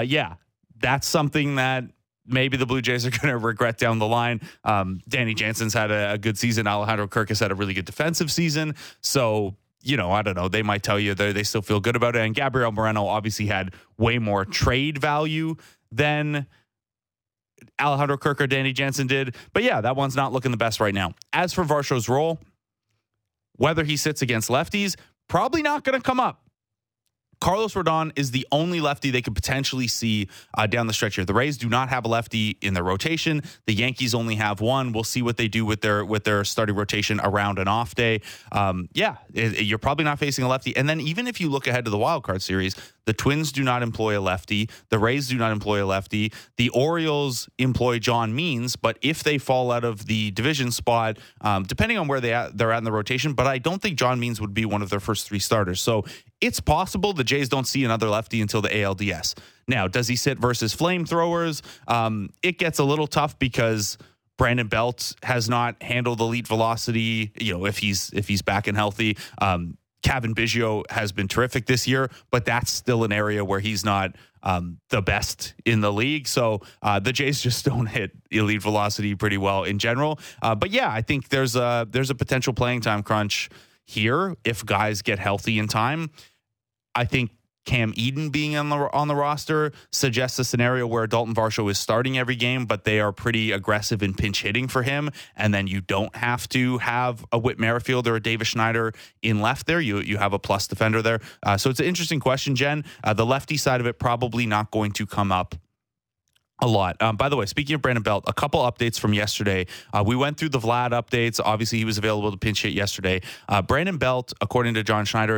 That's something that maybe the Blue Jays are going to regret down the line. Danny Jansen's had a good season. Alejandro Kirk had a really good defensive season. So, I don't know. They might tell you that they still feel good about it. And Gabriel Moreno obviously had way more trade value than Alejandro Kirk or Danny Jansen did. But that one's not looking the best right now. As for Varsho's role, whether he sits against lefties, probably not going to come up. Carlos Rodon is the only lefty they could potentially see down the stretch here. The Rays do not have a lefty in their rotation. The Yankees only have one. We'll see what they do with their starting rotation around an off day. You're probably not facing a lefty. And then even if you look ahead to the wild card series, the Twins do not employ a lefty. The Rays do not employ a lefty. The Orioles employ John Means, but if they fall out of the division spot, depending on where they're at in the rotation, but I don't think John Means would be one of their first 3 starters. So it's possible the Jays don't see another lefty until the ALDS. Now, does he sit versus flamethrowers? It gets a little tough because Brandon Belt has not handled elite velocity, if he's back and healthy. Kevin Biggio has been terrific this year, but that's still an area where he's not the best in the league. So the Jays just don't hit elite velocity pretty well in general. I think there's a potential playing time crunch here if guys get healthy in time. I think Cam Eden being on the roster suggests a scenario where Dalton Varsho is starting every game, but they are pretty aggressive in pinch hitting for him. And then you don't have to have a Whit Merrifield or a Davis Schneider in left there. You have a plus defender there. So it's an interesting question, Jen. The lefty side of it probably not going to come up a lot. By the way, speaking of Brandon Belt, a couple updates from yesterday. We went through the Vlad updates. Obviously, he was available to pinch hit yesterday. Brandon Belt, according to John Schneider,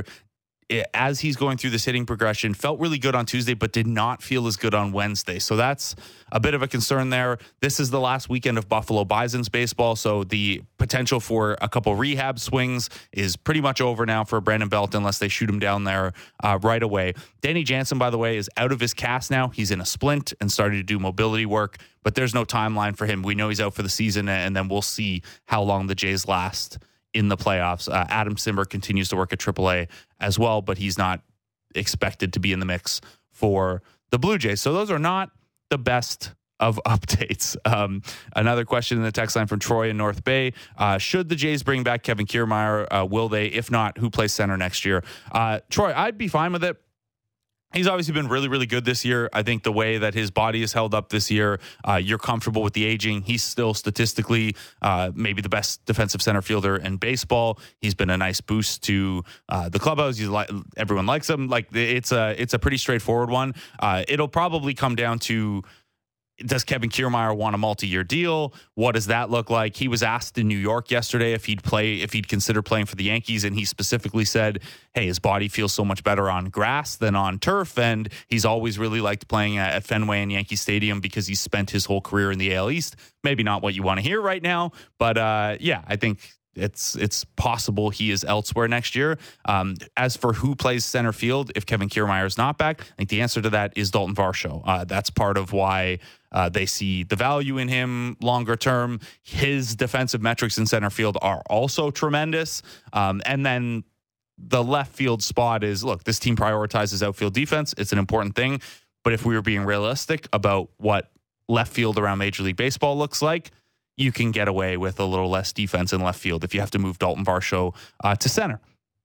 as he's going through this hitting progression, felt really good on Tuesday, but did not feel as good on Wednesday. So that's a bit of a concern there. This is the last weekend of Buffalo Bison's baseball, so the potential for a couple rehab swings is pretty much over now for Brandon Belt unless they shoot him down there right away. Danny Jansen, by the way, is out of his cast now. He's in a splint and started to do mobility work, but there's no timeline for him. We know he's out for the season, and then we'll see how long the Jays last in the playoffs. Adam Simber continues to work at AAA as well, but he's not expected to be in the mix for the Blue Jays. So those are not the best of updates. Another question in the text line from Troy in North Bay. Should the Jays bring back Kevin Kiermaier? Will they? If not, who plays center next year? Troy, I'd be fine with it. He's obviously been really, really good this year. I think the way that his body is held up this year, you're comfortable with the aging. He's still statistically maybe the best defensive center fielder in baseball. He's been a nice boost to the clubhouse. Everyone likes him. Like it's a pretty straightforward one. It'll probably come down to, does Kevin Kiermaier want a multi-year deal? What does that look like? He was asked in New York yesterday if he'd consider playing for the Yankees, and he specifically said, hey, his body feels so much better on grass than on turf, and he's always really liked playing at Fenway and Yankee Stadium because he's spent his whole career in the AL East. Maybe not what you want to hear right now, but yeah, I think it's possible he is elsewhere next year. As for who plays center field if Kevin Kiermaier is not back, I think the answer to that is Dalton Varsho. That's part of why they see the value in him longer term. His defensive metrics in center field are also tremendous. And then the left field spot is, look, this team prioritizes outfield defense. It's an important thing. But if we were being realistic about what left field around Major League Baseball looks like, you can get away with a little less defense in left field if you have to move Dalton Varsho to center.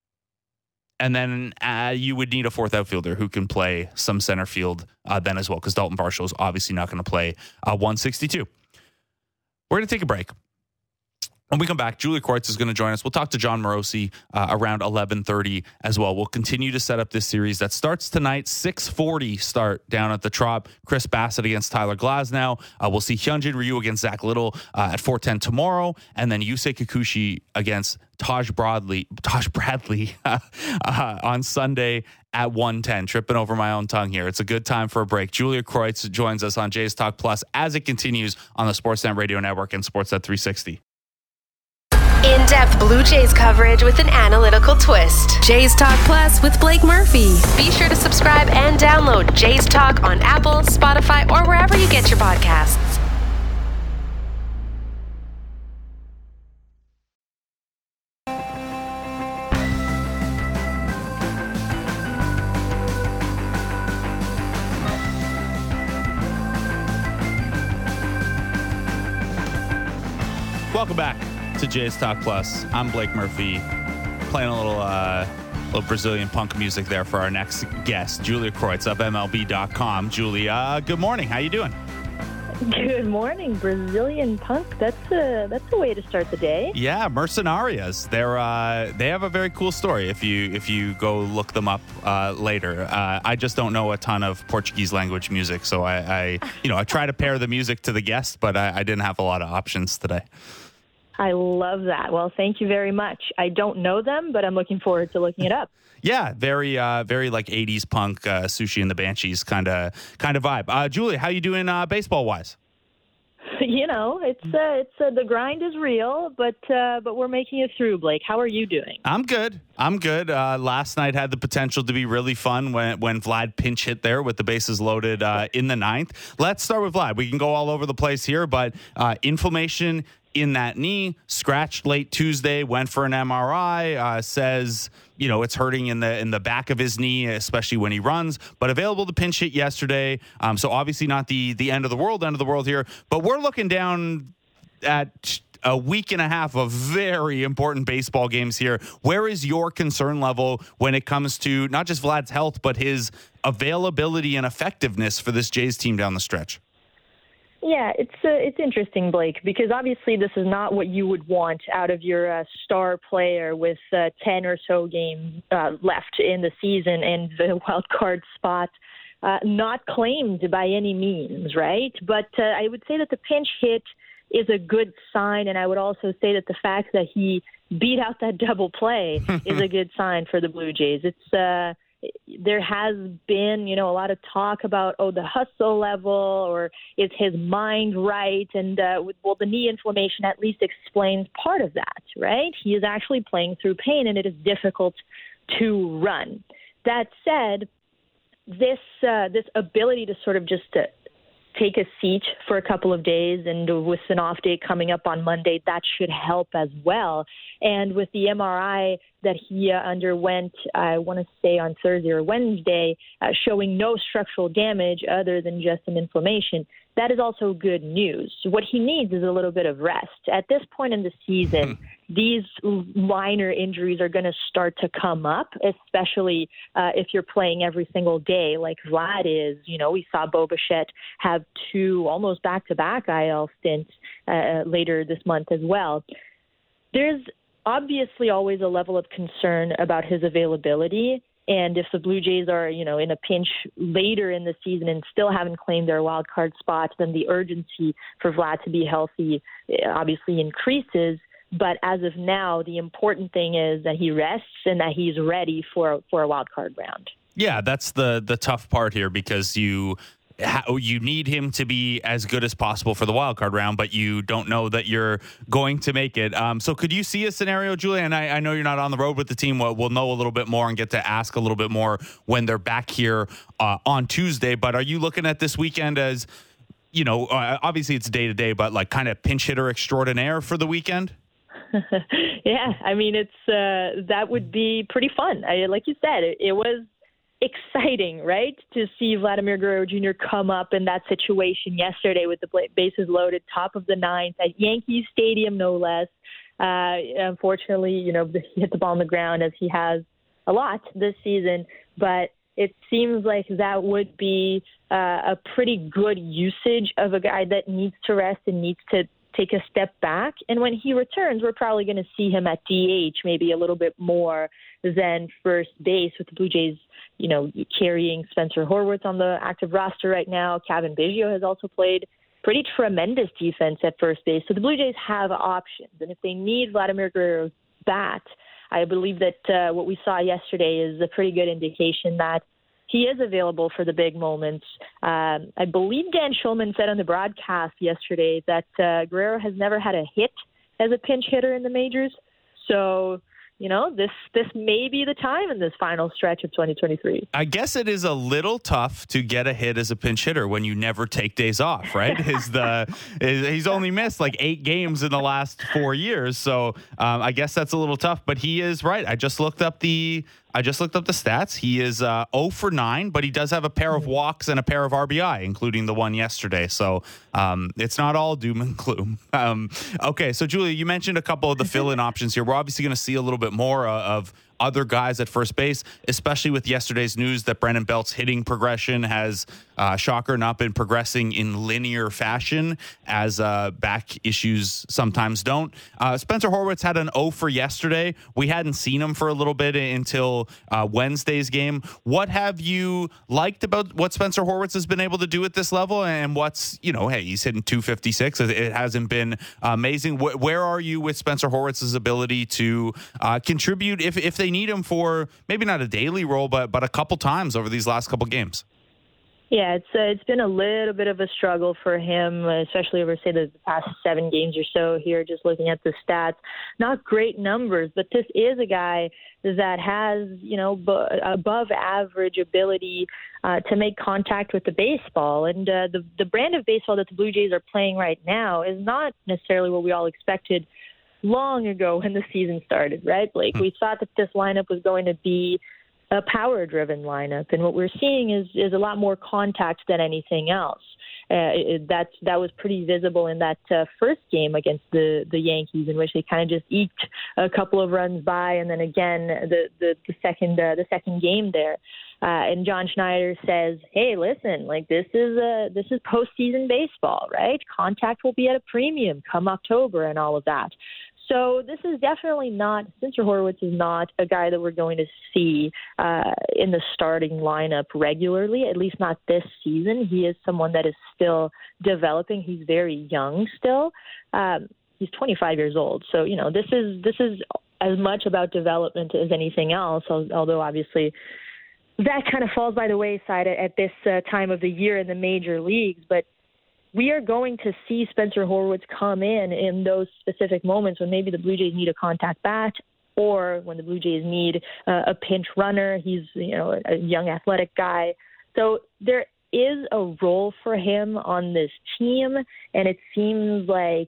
And then you would need a fourth outfielder who can play some center field then as well, because Dalton Varsho is obviously not going to play 162. We're going to take a break. When we come back, Julia Kreutz is going to join us. We'll talk to John Morosi around 11:30 as well. We'll continue to set up this series that starts tonight, 6:40 start down at the Trop. Chris Bassett against Tyler Glasnow. We'll see Hyunjin Ryu against Zach Little at 4:10 tomorrow, and then Yusei Kikuchi against Taj Bradley on Sunday at 1:10. Tripping over my own tongue here. It's a good time for a break. Julia Kreutz joins us on Jays Talk Plus as it continues on the Sportsnet Radio Network and Sportsnet 360. In-depth Blue Jays coverage with an analytical twist. Jays Talk Plus with Blake Murphy. Be sure to subscribe and download Jays Talk on Apple, Spotify, or wherever you get your podcasts. Welcome back to Jays Talk Plus. I'm Blake Murphy, playing a little Brazilian punk music there for our next guest, Julia Kreutz of MLB.com. Julia, good morning. How you doing? Good morning, Brazilian punk. That's a way to start the day. Yeah, Mercenarias. They have a very cool story. If you go look them up later. I just don't know a ton of Portuguese language music, so I try to pair the music to the guest, but I didn't have a lot of options today. I love that. Well, thank you very much. I don't know them, but I'm looking forward to looking it up. Yeah, very like 80s punk, Sushi and the Banshees kind of vibe. Julie, how you doing baseball wise? You know, it's the grind is real, but we're making it through. Blake, how are you doing? I'm good. Last night had the potential to be really fun when Vlad pinch hit there with the bases loaded in the ninth. Let's start with Vlad. We can go all over the place here, but inflammation in that knee, scratched late Tuesday, went for an MRI, says, it's hurting in the back of his knee, especially when he runs, but available to pinch hit yesterday. So obviously not the end of the world here, but we're looking down at a week and a half of very important baseball games here. Where is your concern level when it comes to not just Vlad's health, but his availability and effectiveness for this Jays team down the stretch? Yeah, it's interesting, Blake, because obviously this is not what you would want out of your star player with 10 or so games left in the season and the wild card spot not claimed by any means, right? But I would say that the pinch hit is a good sign, and I would also say that the fact that he beat out that double play is a good sign for the Blue Jays. There has been, a lot of talk about, the hustle level, or is his mind right? And, the knee inflammation at least explains part of that, right? He is actually playing through pain, and it is difficult to run. That said, this ability to sort of just take a seat for a couple of days, and with an off day coming up on Monday, that should help as well. And with the MRI that he underwent, I want to say on Thursday or Wednesday, showing no structural damage other than just an inflammation, that is also good news. What he needs is a little bit of rest. At this point in the season, these minor injuries are going to start to come up, especially if you're playing every single day like Vlad is. You know, we saw Bo Bichette have 2 almost back-to-back IL stints later this month as well. There's obviously always a level of concern about his availability. And if the Blue Jays are, you know, in a pinch later in the season and still haven't claimed their wild card spot, then the urgency for Vlad to be healthy obviously increases. But as of now, the important thing is that he rests and that he's ready for a wild card round. Yeah, that's the tough part here, because you need him to be as good as possible for the wild card round, but you don't know that you're going to make it. So could you see a scenario, Julia? And I know you're not on the road with the team. We'll know a little bit more and get to ask a little bit more when they're back here on Tuesday. But are you looking at this weekend as, you know, obviously it's day to day, but like kind of pinch hitter extraordinaire for the weekend? Yeah, I mean, it's that would be pretty fun. Like you said, it was exciting, right, to see Vladimir Guerrero Jr. come up in that situation yesterday with the bases loaded, top of the 9th at Yankee Stadium, no less. Unfortunately, you know, he hit the ball on the ground, as he has a lot this season, but it seems like that would be a pretty good usage of a guy that needs to rest and needs to take a step back. And when he returns, we're probably going to see him at DH maybe a little bit more than first base, with the Blue Jays, you know, carrying Spencer Horwitz on the active roster right now. Cavan Biggio has also played pretty tremendous defense at first base. So the Blue Jays have options. And if they need Vladimir Guerrero's bat, I believe that what we saw yesterday is a pretty good indication that he is available for the big moments. I believe Dan Shulman said on the broadcast yesterday that Guerrero has never had a hit as a pinch hitter in the majors. So, you know, this may be the time in this final stretch of 2023. I guess it is a little tough to get a hit as a pinch hitter when you never take days off, right? He's only missed like 8 games in the last 4 years. So I guess that's a little tough, but he is right. I just looked up the stats. He is 0 for 9, but he does have a pair of walks and a pair of RBI, including the one yesterday. So it's not all doom and gloom. Okay, so Julia, you mentioned a couple of the fill-in options here. We're obviously going to see a little bit more of other guys at first base, especially with yesterday's news that Brandon Belt's hitting progression has, shocker, not been progressing in linear fashion, as back issues sometimes don't. Spencer Horwitz had an 0 for yesterday. We hadn't seen him for a little bit until Wednesday's game. What have you liked about what Spencer Horwitz has been able to do at this level? And what's, you know, hey, he's hitting 256. It hasn't been amazing. Where are you with Spencer Horwitz's ability to contribute if they need him for maybe not a daily role, but a couple times over these last couple games? Yeah, it's been a little bit of a struggle for him, especially over, say, the past 7 games or so here, just looking at the stats. Not great numbers, but this is a guy that has, you know, above average ability to make contact with the baseball. And the brand of baseball that the Blue Jays are playing right now is not necessarily what we all expected long ago when the season started, right, Blake? We thought that this lineup was going to be a power-driven lineup, and what we're seeing is a lot more contact than anything else. That was pretty visible in that first game against the Yankees, in which they kind of just eked a couple of runs by, and then again the second game there. And John Schneider says, "Hey, listen, like this is postseason baseball, right? Contact will be at a premium come October and all of that." So this is definitely not, Spencer Horwitz is not a guy that we're going to see in the starting lineup regularly, at least not this season. He is someone that is still developing. He's very young still. He's 25 years old. So, you know, this is as much about development as anything else, although obviously that kind of falls by the wayside at this time of the year in the major leagues. But we are going to see Spencer Horwitz come in those specific moments when maybe the Blue Jays need a contact bat, or when the Blue Jays need a pinch runner. He's, you know, a young athletic guy. So there is a role for him on this team, and it seems like,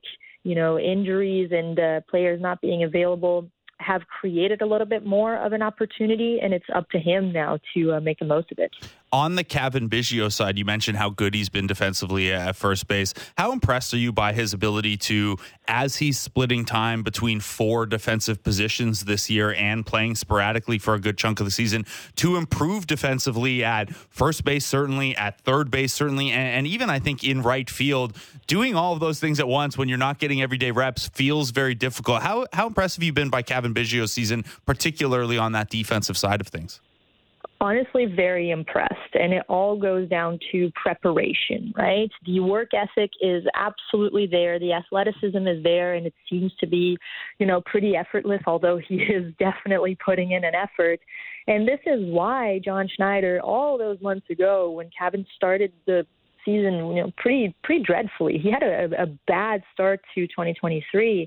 injuries and players not being available have created a little bit more of an opportunity, and it's up to him now to make the most of it. On the Cavan Biggio side, you mentioned how good he's been defensively at first base. How impressed are you by his ability to, as he's splitting time between 4 defensive positions this year and playing sporadically for a good chunk of the season, to improve defensively at first base, certainly, at third base, certainly, and even, I think, in right field? Doing all of those things at once when you're not getting everyday reps feels very difficult. How impressed have you been by Cavan Biggio's season, particularly on that defensive side of things? Honestly, very impressed. And it all goes down to preparation, right? The work ethic is absolutely there. The athleticism is there, and it seems to be, pretty effortless, although he is definitely putting in an effort. And this is why John Schneider, all those months ago, when Cavan started the season, pretty dreadfully, he had a bad start to 2023.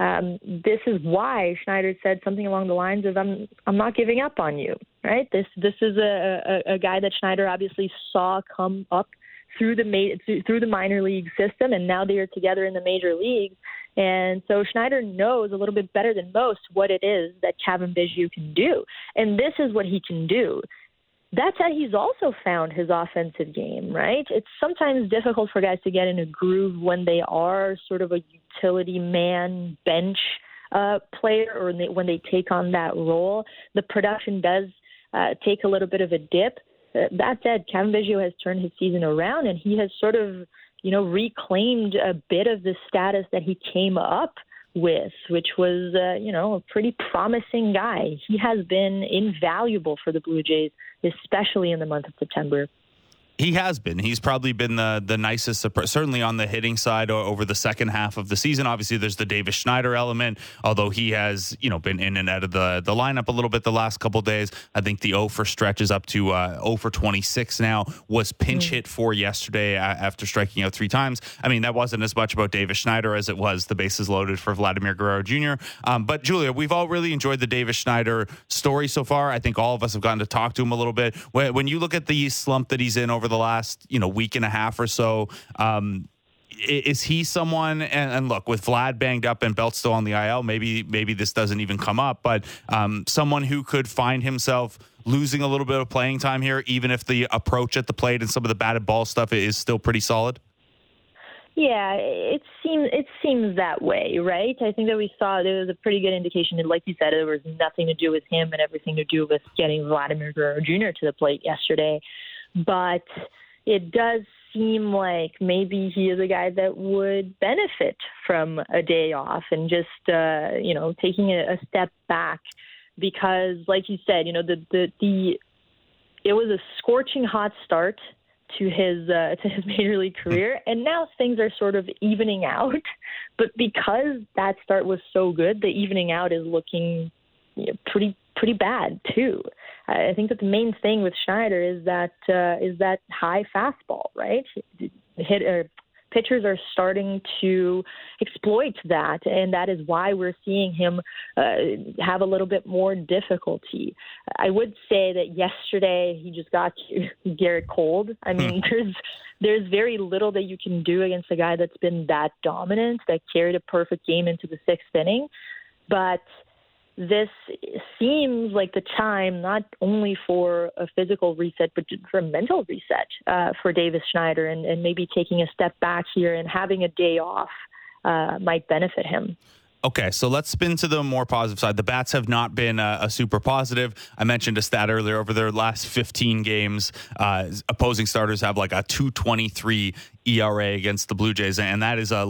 This is why Schneider said something along the lines of, I'm not giving up on you, right? This is a guy that Schneider obviously saw come up through the minor league system, and now they are together in the major leagues. And so Schneider knows a little bit better than most what it is that Cavan Biggio can do. And this is what he can do. That said, he's also found his offensive game, right? It's sometimes difficult for guys to get in a groove when they are sort of a utility man bench player, or when they take on that role. The production does take a little bit of a dip. That said, Cavan Biggio has turned his season around, and he has sort of, reclaimed a bit of the status that he came up with, which was, a pretty promising guy. He has been invaluable for the Blue Jays, especially in the month of September. He has been. He's probably been the nicest, certainly on the hitting side over the second half of the season. Obviously, there's the Davis Schneider element, although he has, been in and out of the lineup a little bit the last couple of days. I think the 0 for stretch is up to 0 for 26 now. Was pinch hit for yesterday after striking out 3 times. I mean, that wasn't as much about Davis Schneider as it was the bases loaded for Vladimir Guerrero Jr. But Julia, we've all really enjoyed the Davis Schneider story so far. I think all of us have gotten to talk to him a little bit. When you look at the slump that he's in over the last week and a half or so, is he someone, and look, with Vlad banged up and Belt still on the IL, maybe this doesn't even come up, but someone who could find himself losing a little bit of playing time here, even if the approach at the plate and some of the batted ball stuff is still pretty solid? Yeah, it seems that way, right? I think that we saw there was a pretty good indication that, like you said, there was nothing to do with him and everything to do with getting Vladimir Guerrero Jr. to the plate yesterday. But it does seem like maybe he is a guy that would benefit from a day off and just, taking a step back, because, like you said, it was a scorching hot start to his major league career, and now things are sort of evening out. But because that start was so good, the evening out is looking pretty bad too. I think that the main thing with Schneider is that high fastball, right? Pitchers are starting to exploit that, and that is why we're seeing him have a little bit more difficulty. I would say that yesterday he just got Garrett cold. I mean, there's very little that you can do against a guy that's been that dominant, that carried a perfect game into the 6th inning. But this seems like the time not only for a physical reset, but for a mental reset for Davis Schneider, and maybe taking a step back here and having a day off might benefit him. Okay, so let's spin to the more positive side. The Bats have not been a super positive. I mentioned a stat earlier. Over their last 15 games, opposing starters have like a 2.23 ERA against the Blue Jays, and that is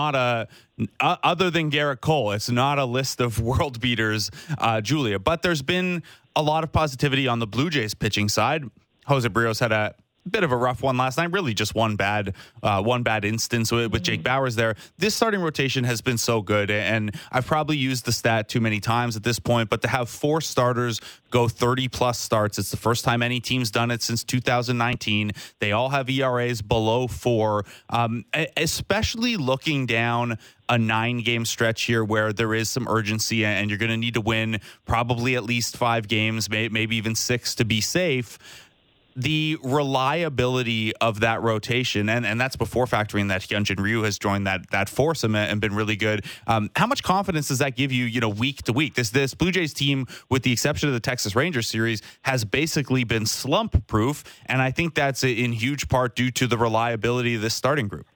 other than Garrett Cole, it's not a list of world beaters, Julia. But there's been a lot of positivity on the Blue Jays pitching side. Jose Barrios had a bit of a rough one last night, really just one bad instance with Jake Bauers there. This starting rotation has been so good, and I've probably used the stat too many times at this point, but to have 4 starters go 30-plus starts, it's the first time any team's done it since 2019. They all have ERAs below 4, especially looking down a 9-game stretch here where there is some urgency and you're going to need to win probably at least 5 games, maybe even 6 to be safe. the reliability of that rotation, and that's before factoring that Hyunjin Ryu has joined that foursome and been really good. How much confidence does that give you, week to week? This Blue Jays team, with the exception of the Texas Rangers series, has basically been slump proof, and I think that's in huge part due to the reliability of this starting group.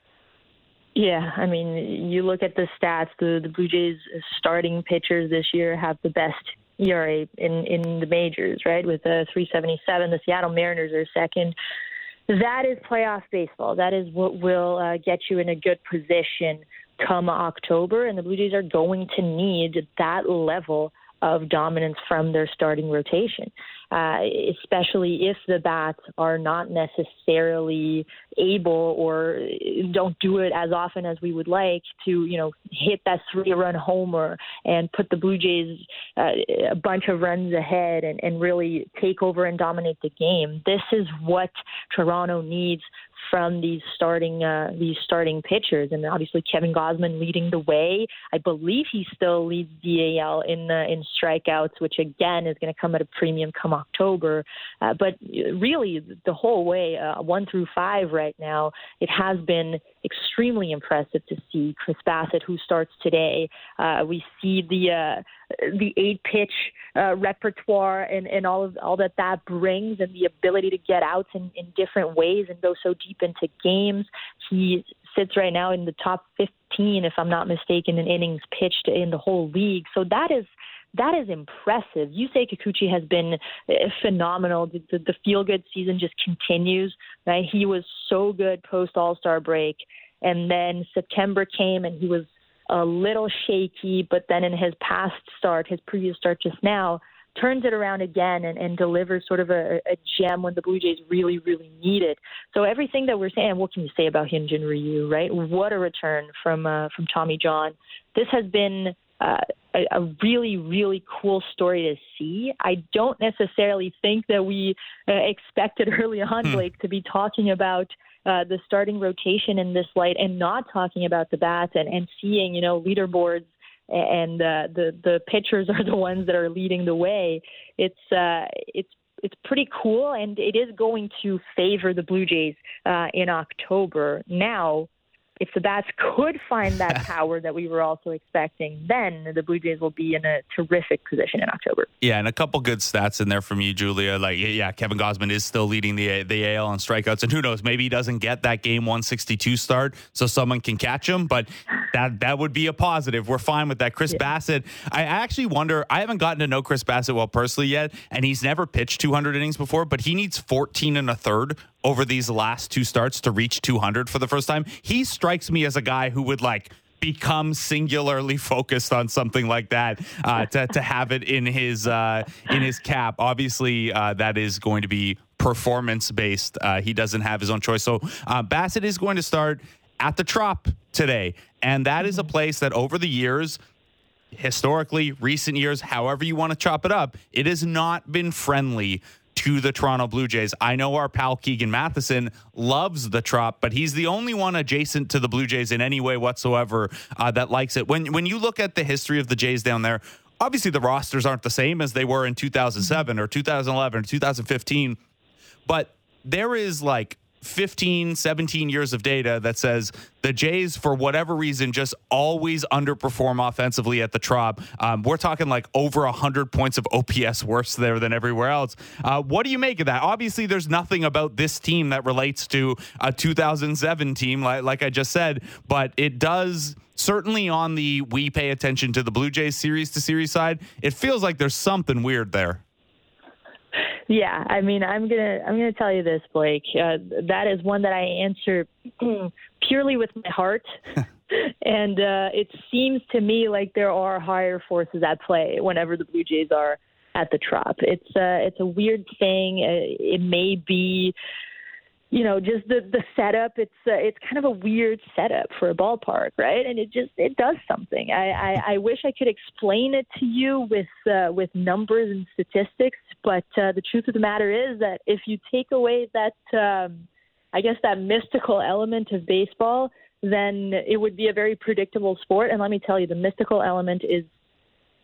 Yeah, I mean, you look at the stats, the Blue Jays starting pitchers this year have the best ERA in the majors, right, with a 3.77. The Seattle Mariners are second. That is playoff baseball. That is what will get you in a good position come October, and the Blue Jays are going to need that level of dominance from their starting rotation, especially if the bats are not necessarily able or don't do it as often as we would like to, hit that 3-run homer and put the Blue Jays a bunch of runs ahead and really take over and dominate the game. This is what Toronto needs from these starting pitchers, and obviously Kevin Gausman leading the way. I believe he still leads the AL in strikeouts, which again is going to come at a premium come October. But really, the whole way, 1 through 5 right now, it has been extremely impressive to see Chris Bassitt, who starts today. We see the 8-pitch repertoire and all that brings, and the ability to get outs in different ways and go so deep into games. He sits right now in the top 15, if I'm not mistaken, in innings pitched in the whole league. So that is impressive. Yusei Kikuchi has been phenomenal. The feel-good season just continues. Right? He was so good post All-Star break, and then September came and he was a little shaky, but then in his previous start just now, turns it around again and delivers sort of a gem when the Blue Jays really, really need it. So everything that we're saying, what can you say about Hyunjin Ryu, right? What a return from Tommy John. This has been a really, really cool story to see. I don't necessarily think that we expected early on, Blake, to be talking about the starting rotation in this light and not talking about the bats and seeing, leaderboards and the pitchers are the ones that are leading the way. It's pretty cool, and it is going to favor the Blue Jays in October. Now, if the bats could find that power that we were also expecting, then the Blue Jays will be in a terrific position in October. Yeah, and a couple good stats in there from you, Julia. Kevin Gausman is still leading the AL on strikeouts, and who knows, maybe he doesn't get that game 162 start so someone can catch him, but that would be a positive. We're fine with that. Chris Bassitt, I actually wonder, I haven't gotten to know Chris Bassitt well personally yet, and he's never pitched 200 innings before, but he needs 14 1/3 over these last 2 starts to reach 200 for the first time. He strikes me as a guy who would become singularly focused on something like that to have it in his cap. Obviously, that is going to be performance based. He doesn't have his own choice. So Bassitt is going to start at the Trop today, and that is a place that over the years, historically, recent years, however you want to chop it up, it has not been friendly to the Toronto Blue Jays. I know our pal Keegan Matheson loves the Trop, but he's the only one adjacent to the Blue Jays in any way whatsoever that likes it. When you look at the history of the Jays down there, obviously the rosters aren't the same as they were in 2007 or 2011 or 2015, but there is 15, 17 years of data that says the Jays, for whatever reason, just always underperform offensively at the Trop. We're talking over 100 points of OPS worse there than everywhere else. What do you make of that? Obviously, there's nothing about this team that relates to a 2007 team, like I just said, but it does certainly on the we pay attention to the Blue Jays series to series side. It feels like there's something weird there. Yeah, I mean, I'm gonna tell you this, Blake. That is one that I answer purely with my heart, and it seems to me like there are higher forces at play whenever the Blue Jays are at the Trop. It's a weird thing. It may be, just the setup. It's kind of a weird setup for a ballpark, right? And it does something. I wish I could explain it to you with numbers and statistics, but the truth of the matter is that if you take away that, that mystical element of baseball, then it would be a very predictable sport. And let me tell you, the mystical element is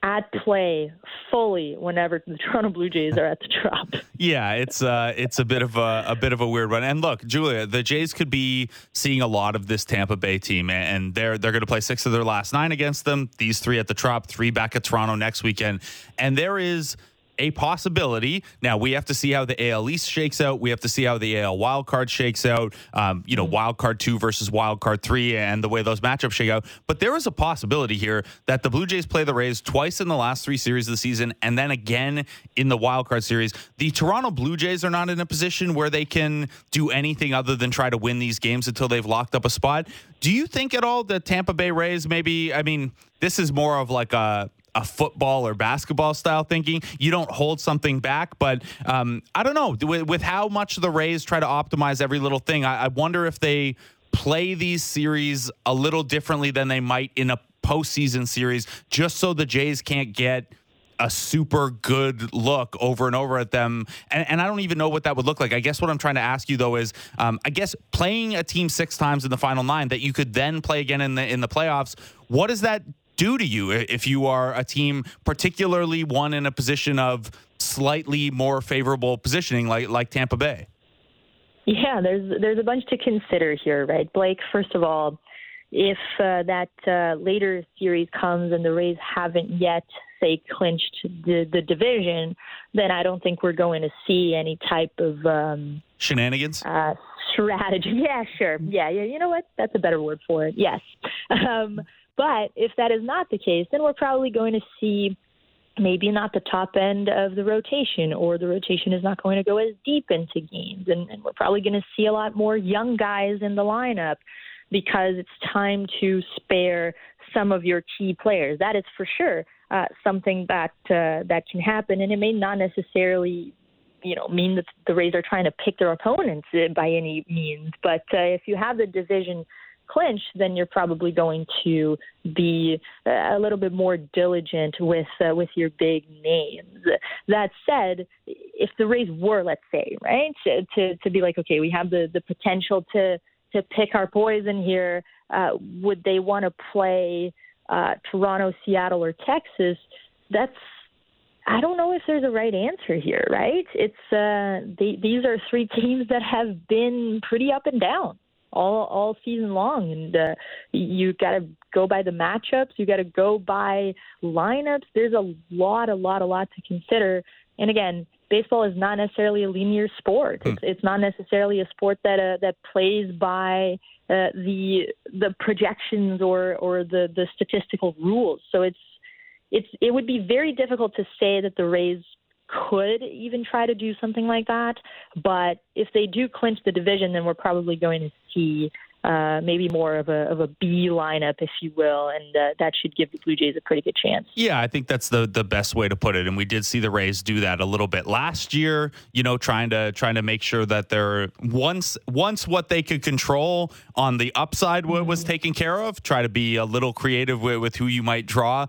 at play fully whenever the Toronto Blue Jays are at the Trop. Yeah, it's a bit of a weird one. And look, Julia, the Jays could be seeing a lot of this Tampa Bay team, and they're going to play 6 of their last 9 against them. These 3 at the Trop, 3 back at Toronto next weekend, and there is a possibility. Now, we have to see how the AL East shakes out. We have to see how the AL wildcard shakes out, wildcard 2 versus wildcard 3 and the way those matchups shake out. But there is a possibility here that the Blue Jays play the Rays twice in the last 3 series of the season and then again in the wildcard series. The Toronto Blue Jays are not in a position where they can do anything other than try to win these games until they've locked up a spot. Do you think at all the Tampa Bay Rays maybe, I mean, this is more of like a football or basketball style thinking. You don't hold something back, but I don't know. With how much the Rays try to optimize every little thing, I wonder if they play these series a little differently than they might in a postseason series, just so the Jays can't get a super good look over and over at them. And I don't even know what that would look like. I guess what I'm trying to ask you, though, is I guess playing a team 6 times in the final 9 that you could then play again in the playoffs, what does that do to you if you are a team, particularly one in a position of slightly more favorable positioning like Tampa Bay? Yeah, there's a bunch to consider here, right, Blake? First of all, if that later series comes and the Rays haven't yet, say, clinched the division, then I don't think we're going to see any type of shenanigans? Strategy. Yeah, sure. Yeah, you know what? That's a better word for it. Yes. But if that is not the case, then we're probably going to see maybe not the top end of the rotation, or the rotation is not going to go as deep into games. And we're probably going to see a lot more young guys in the lineup because it's time to spare some of your key players. That is for sure something that can happen, and it may not necessarily mean that the Rays are trying to pick their opponents by any means. But if you have the division clinch, then you're probably going to be a little bit more diligent with your big names. That said, if the Rays were, let's say, right, to be like, okay, we have the potential to pick our poison here, would they want to play Toronto, Seattle, or Texas? I don't know if there's a right answer here, right? It's these are 3 teams that have been pretty up and down all season long, and you got to go by the matchups. You got to go by lineups. There's a lot to consider. And again, baseball is not necessarily a linear sport. It's not necessarily a sport that plays by the projections or the statistical rules. So it would be very difficult to say that the Rays could even try to do something like that. But if they do clinch the division, then we're probably going to see maybe more of a B lineup, if you will, and that should give the Blue Jays a pretty good chance. Yeah, I think that's the best way to put it, and we did see the Rays do that a little bit last year. Trying to make sure that they're once what they could control on the upside was taken care of. Try to be a little creative with who you might draw.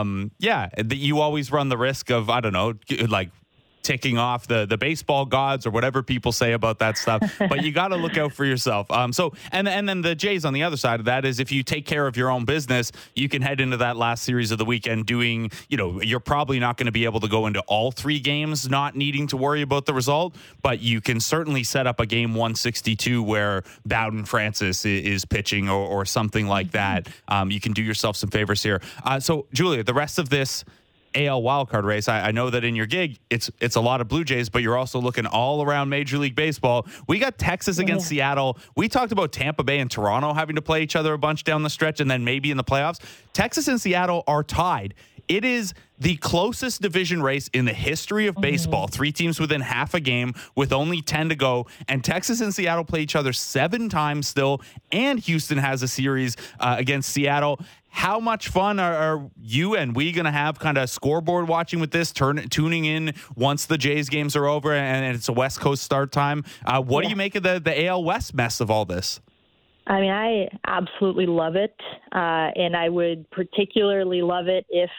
You always run the risk of ticking off the baseball gods or whatever people say about that stuff, but you got to look out for yourself. And then the Jays on the other side of that is if you take care of your own business, you can head into that last series of the weekend doing, you're probably not going to be able to go into all 3 games not needing to worry about the result, but you can certainly set up a game 162 where Bowden Francis is pitching or something like that. You can do yourself some favors here. So Julia, the rest of this AL wildcard race, I know that in your gig, it's a lot of Blue Jays, but you're also looking all around Major League Baseball. We got Texas against Seattle. We talked about Tampa Bay and Toronto having to play each other a bunch down the stretch and then maybe in the playoffs. Texas and Seattle are tied. It is the closest division race in the history of baseball. 3 teams within half a game with only 10 to go. And Texas and Seattle play each other 7 times still. And Houston has a series against Seattle. How much fun are you and we going to have kind of scoreboard watching with this, tuning in once the Jays games are over and it's a West Coast start time? What do you make of the AL West mess of all this? I mean, I absolutely love it. And I would particularly love it if,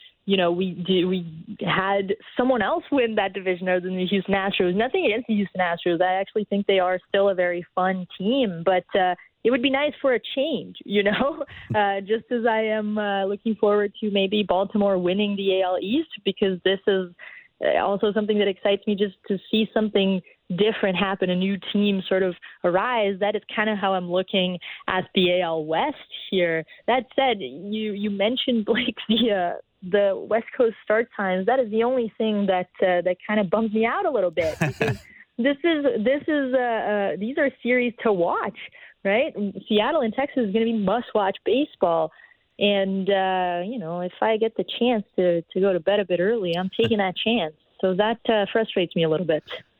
we had someone else win that division other than the Houston Astros. Nothing against the Houston Astros. I actually think they are still a very fun team. But it would be nice for a change, just as I am looking forward to maybe Baltimore winning the AL East, because this is also something that excites me, just to see something different happen, a new team sort of arise. That is kind of how I'm looking at the AL West here. That said, you mentioned, Blake, the West Coast start times. That is the only thing that kind of bums me out a little bit, because these are series to watch, right? Seattle and Texas is going to be must-watch baseball. And, if I get the chance to go to bed a bit early, I'm taking that chance. So that frustrates me a little bit.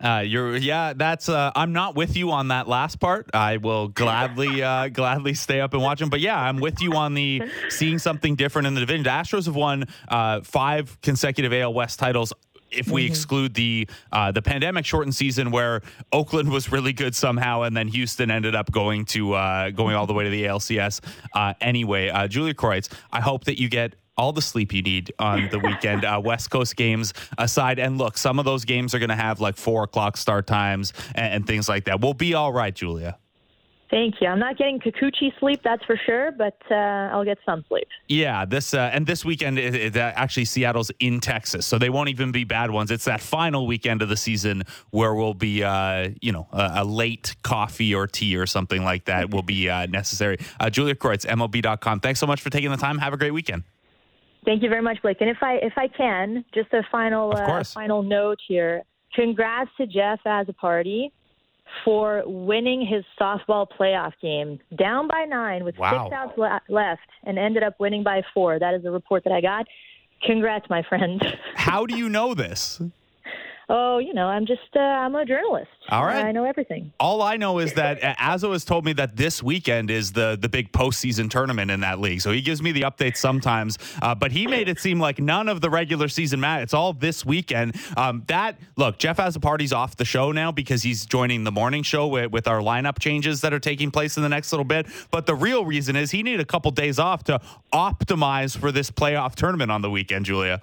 I'm not with you on that last part. I will gladly stay up and watch them. But yeah, I'm with you on the seeing something different in the division. The Astros have won 5 consecutive AL West titles, if we exclude the pandemic shortened season where Oakland was really good somehow, and then Houston ended up going all the way to the ALCS anyway. Julia Kreutz, I hope that you get all the sleep you need on the weekend, West Coast games aside. And look, some of those games are going to have like 4:00 start times and things like that. We'll be all right, Julia. Thank you. I'm not getting Kikuchi sleep, that's for sure, but I'll get some sleep. Yeah, this weekend, actually Seattle's in Texas, so they won't even be bad ones. It's that final weekend of the season where we'll be, a late coffee or tea or something like that will be necessary. Julia Kreutz, MLB.com. Thanks so much for taking the time. Have a great weekend. Thank you very much, Blake. And if I can, just a final note here. Congrats to Jeff Azzopardi for winning his softball playoff game, down by 9 with 6 outs left, and ended up winning by 4. That is the report that I got. Congrats, my friend. How do you know this? Oh, I'm a journalist. All right. I know everything. All I know is that Azzo has told me that this weekend is the big postseason tournament in that league. So he gives me the updates sometimes. But he made it seem like none of the regular season matters. It's all this weekend. Jeff Azzopardi's off the show now because he's joining the morning show with our lineup changes that are taking place in the next little bit. But the real reason is he needed a couple days off to optimize for this playoff tournament on the weekend, Julia.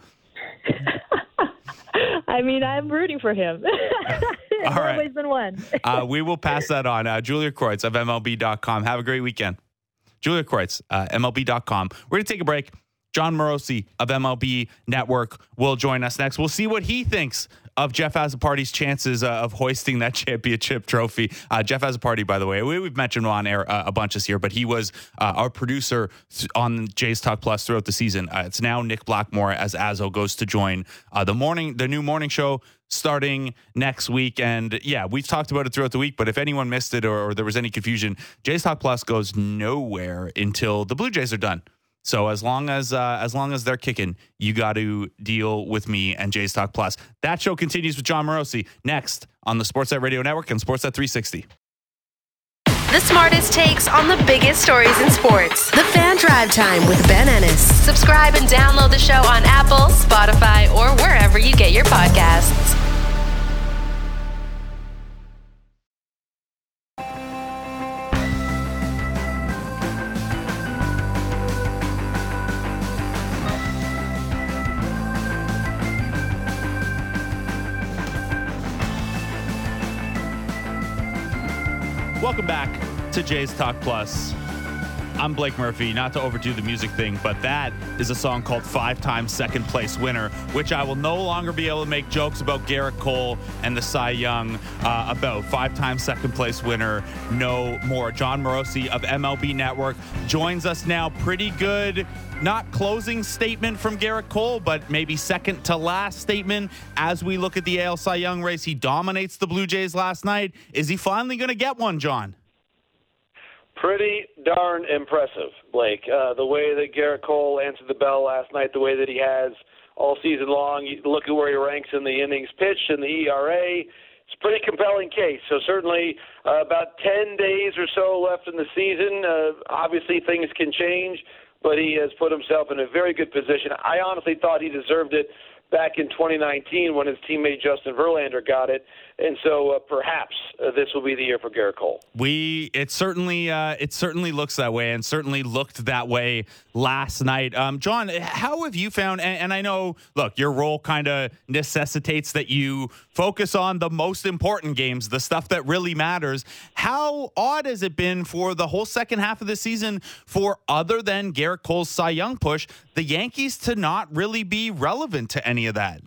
I mean, I'm rooting for him. All right. Always been one. We will pass that on. Julia Kreutz of MLB.com. Have a great weekend. Julia Kreutz, MLB.com. We're going to take a break. John Morosi of MLB Network will join us next. We'll see what he thinks of Jeff Azzopardi's chances of hoisting that championship trophy. Jeff Azzopardi, by the way, we've mentioned him on air a bunch this year, but he was our producer on Jays Talk Plus throughout the season. It's now Nick Blackmore as Azzo goes to join the new morning show starting next week. And yeah, we've talked about it throughout the week, but if anyone missed it or there was any confusion, Jays Talk Plus goes nowhere until the Blue Jays are done. So as long as they're kicking, you got to deal with me and Jays Talk Plus. That show continues with John Morosi next on the Sportsnet Radio Network and Sportsnet 360. The smartest takes on the biggest stories in sports. The Fan Drive Time with Ben Ennis. Subscribe and download the show on Apple, Spotify, or wherever you get your podcasts. Welcome back to Jays Talk Plus. I'm Blake Murphy. Not to overdo the music thing, but that is a song called 5-Time Second Place Winner, which I will no longer be able to make jokes about Garrett Cole and the Cy Young about. 5-Time Second Place Winner, no more. John Morosi of MLB Network joins us now. Pretty good, not closing statement from Garrett Cole, but maybe second to last statement as we look at the AL Cy Young race. He dominates the Blue Jays last night. Is he finally going to get one, John? Pretty darn impressive, Blake. The way that Garrett Cole answered the bell last night, the way that he has all season long. You look at where he ranks in the innings pitched and the ERA. It's a pretty compelling case. So certainly about 10 days or so left in the season. Obviously things can change, but he has put himself in a very good position. I honestly thought he deserved it back in 2019 when his teammate Justin Verlander got it. And so perhaps this will be the year for Gerrit Cole. It certainly looks that way, and certainly looked that way last night. John, how have you found, and I know, look, your role kind of necessitates that you focus on the most important games, the stuff that really matters. How odd has it been for the whole second half of the season for, other than Gerrit Cole's Cy Young push, the Yankees to not really be relevant to any of that?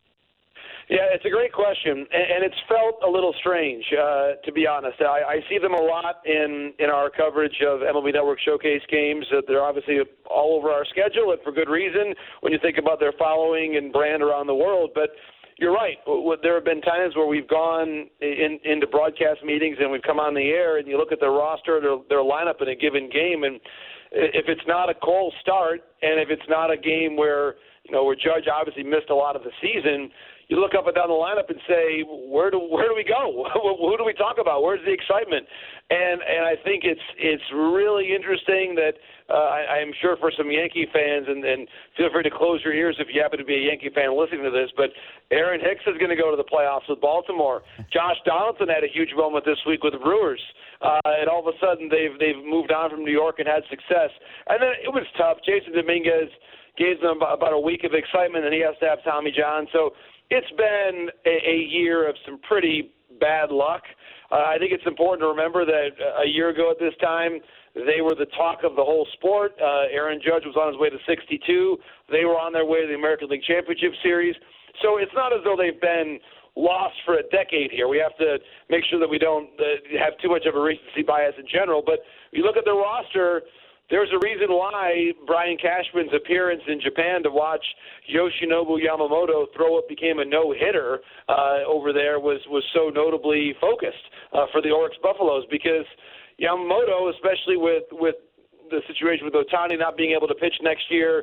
Yeah, it's a great question, and it's felt a little strange, to be honest. I see them a lot in our coverage of MLB Network Showcase games. They're obviously all over our schedule, and for good reason when you think about their following and brand around the world. But you're right. There have been times where we've gone into broadcast meetings and we've come on the air, and you look at their roster, their lineup in a given game, and if it's not a Cole start, and if it's not a game where Judge obviously missed a lot of the season, you look up and down the lineup and say, where do we go? Who do we talk about? Where's the excitement? And I think it's really interesting that I'm sure for some Yankee fans, and feel free to close your ears if you happen to be a Yankee fan listening to this, but Aaron Hicks is going to go to the playoffs with Baltimore. Josh Donaldson had a huge moment this week with the Brewers. And all of a sudden they've moved on from New York and had success. And then it was tough. Jason Dominguez gave them about a week of excitement, and he has to have Tommy John. So it's been a year of some pretty bad luck. I think it's important to remember that a year ago at this time, they were the talk of the whole sport. Aaron Judge was on his way to 62. They were on their way to the American League Championship Series. So it's not as though they've been lost for a decade here. We have to make sure that we don't have too much of a recency bias in general. But you look at the roster, there's a reason why Brian Cashman's appearance in Japan to watch Yoshinobu Yamamoto throw what became a no-hitter over there was so notably focused for the Oryx Buffaloes, because Yamamoto, especially with the situation with Ohtani not being able to pitch next year,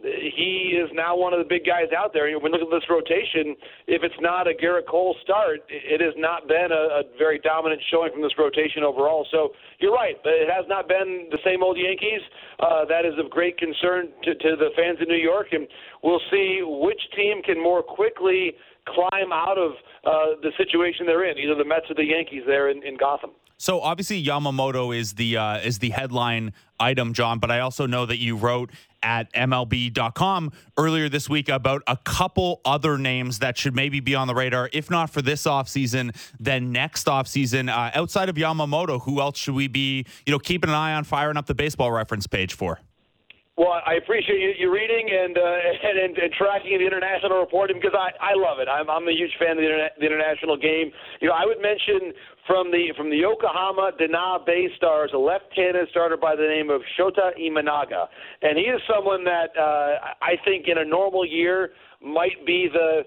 he is now one of the big guys out there. When you look at this rotation, if it's not a Gerrit Cole start, it has not been a very dominant showing from this rotation overall. So you're right. It has not been the same old Yankees. That is of great concern to the fans in New York, and we'll see which team can more quickly climb out of the situation they're in, either the Mets or the Yankees there in Gotham. So obviously Yamamoto is the headline item, John, but I also know that you wrote at MLB.com earlier this week about a couple other names that should maybe be on the radar, if not for this offseason, then next offseason. Outside of Yamamoto, who else should we be, keeping an eye on, firing up the Baseball Reference page for? Well, I appreciate you reading and tracking the international reporting, because I love it. I'm a huge fan of the international game. I would mention from the Yokohama Dana Bay Stars, a left-handed starter by the name of Shota Imanaga, and he is someone that I think in a normal year might be the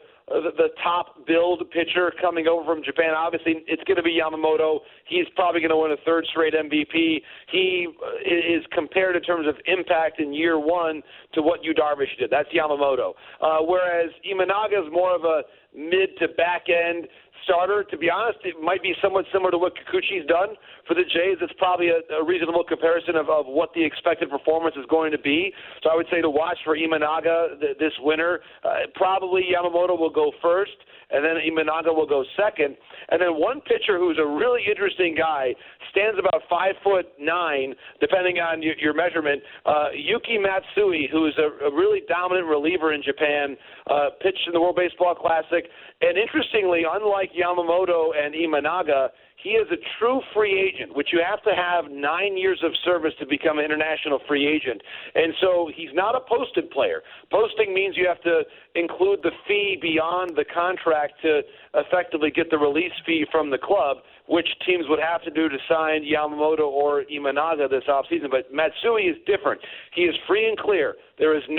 top billed pitcher coming over from Japan. Obviously, it's going to be Yamamoto. He's probably going to win a third straight MVP. He is compared in terms of impact in year one to what Yu Darvish did. That's Yamamoto. Whereas Imanaga is more of a mid to back end starter. To be honest, it might be somewhat similar to what Kikuchi's done for the Jays. It's probably a reasonable comparison of what the expected performance is going to be. So I would say to watch for Imanaga this winter. Probably Yamamoto will go first, and then Imanaga will go second. And then one pitcher who's a really interesting guy, stands about 5'9", depending on your measurement, Yuki Matsui, who is a really dominant reliever in Japan, pitched in the World Baseball Classic. And interestingly, unlike Yamamoto and Imanaga, he is a true free agent, which you have to have 9 years of service to become an international free agent. And so he's not a posted player. Posting means you have to include the fee beyond the contract to effectively get the release fee from the club, which teams would have to do to sign Yamamoto or Imanaga this offseason. But Matsui is different. He is free and clear. There is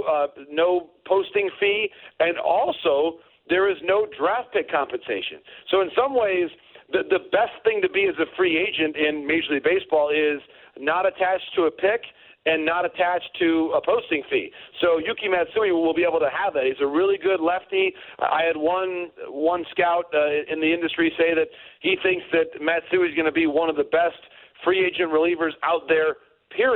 no posting fee, and also there is no draft pick compensation. So in some ways, the best thing to be as a free agent in Major League Baseball is not attached to a pick and not attached to a posting fee. So Yuki Matsui will be able to have that. He's a really good lefty. I had one scout in the industry say that he thinks that Matsui is going to be one of the best free agent relievers out there, period,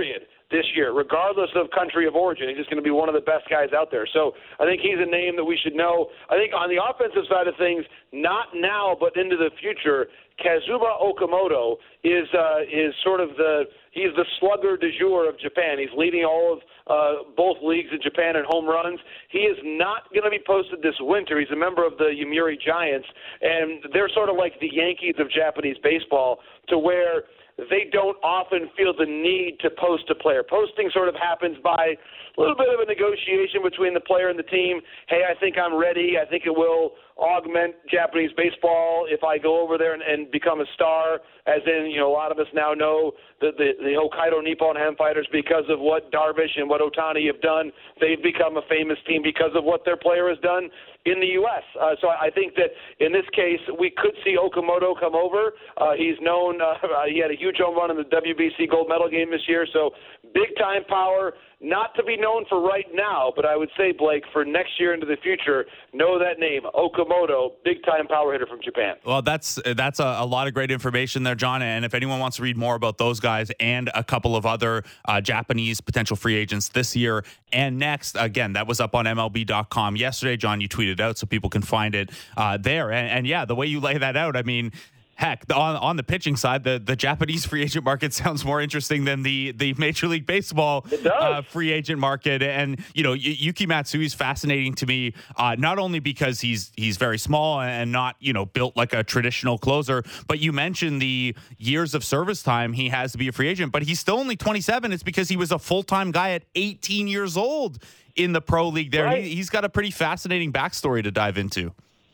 this year, regardless of country of origin. He's just going to be one of the best guys out there. So I think he's a name that we should know. I think on the offensive side of things, not now but into the future, Kazuma Okamoto is sort of he's the slugger du jour of Japan. He's leading all of both leagues in Japan in home runs. He is not going to be posted this winter. He's a member of the Yomiuri Giants, and they're sort of like the Yankees of Japanese baseball, to where they don't often feel the need to post a player. Posting sort of happens by a little bit of a negotiation between the player and the team. Hey, I think I'm ready. I think it will augment Japanese baseball if I go over there and become a star, as in, a lot of us now know the Hokkaido Nippon Ham Fighters, because of what Darvish and what Ohtani have done. They've become a famous team because of what their player has done in the U.S. So I think that in this case, we could see Okamoto come over. He's known, he had a huge home run in the WBC gold medal game this year, so big-time power. Not to be known for right now, but I would say, Blake, for next year into the future, know that name, Okamoto, big-time power hitter from Japan. Well, that's a lot of great information there, John. And if anyone wants to read more about those guys and a couple of other Japanese potential free agents this year and next, again, that was up on MLB.com yesterday. John, you tweeted out so people can find it there. And yeah, the way you lay that out, I mean, heck, on the pitching side, the Japanese free agent market sounds more interesting than the Major League Baseball free agent market. And, Yuki Matsui is fascinating to me, not only because he's very small and not, built like a traditional closer, but you mentioned the years of service time he has to be a free agent, but he's still only 27. It's because he was a full-time guy at 18 years old in the pro league there. Right. He's got a pretty fascinating backstory to dive into.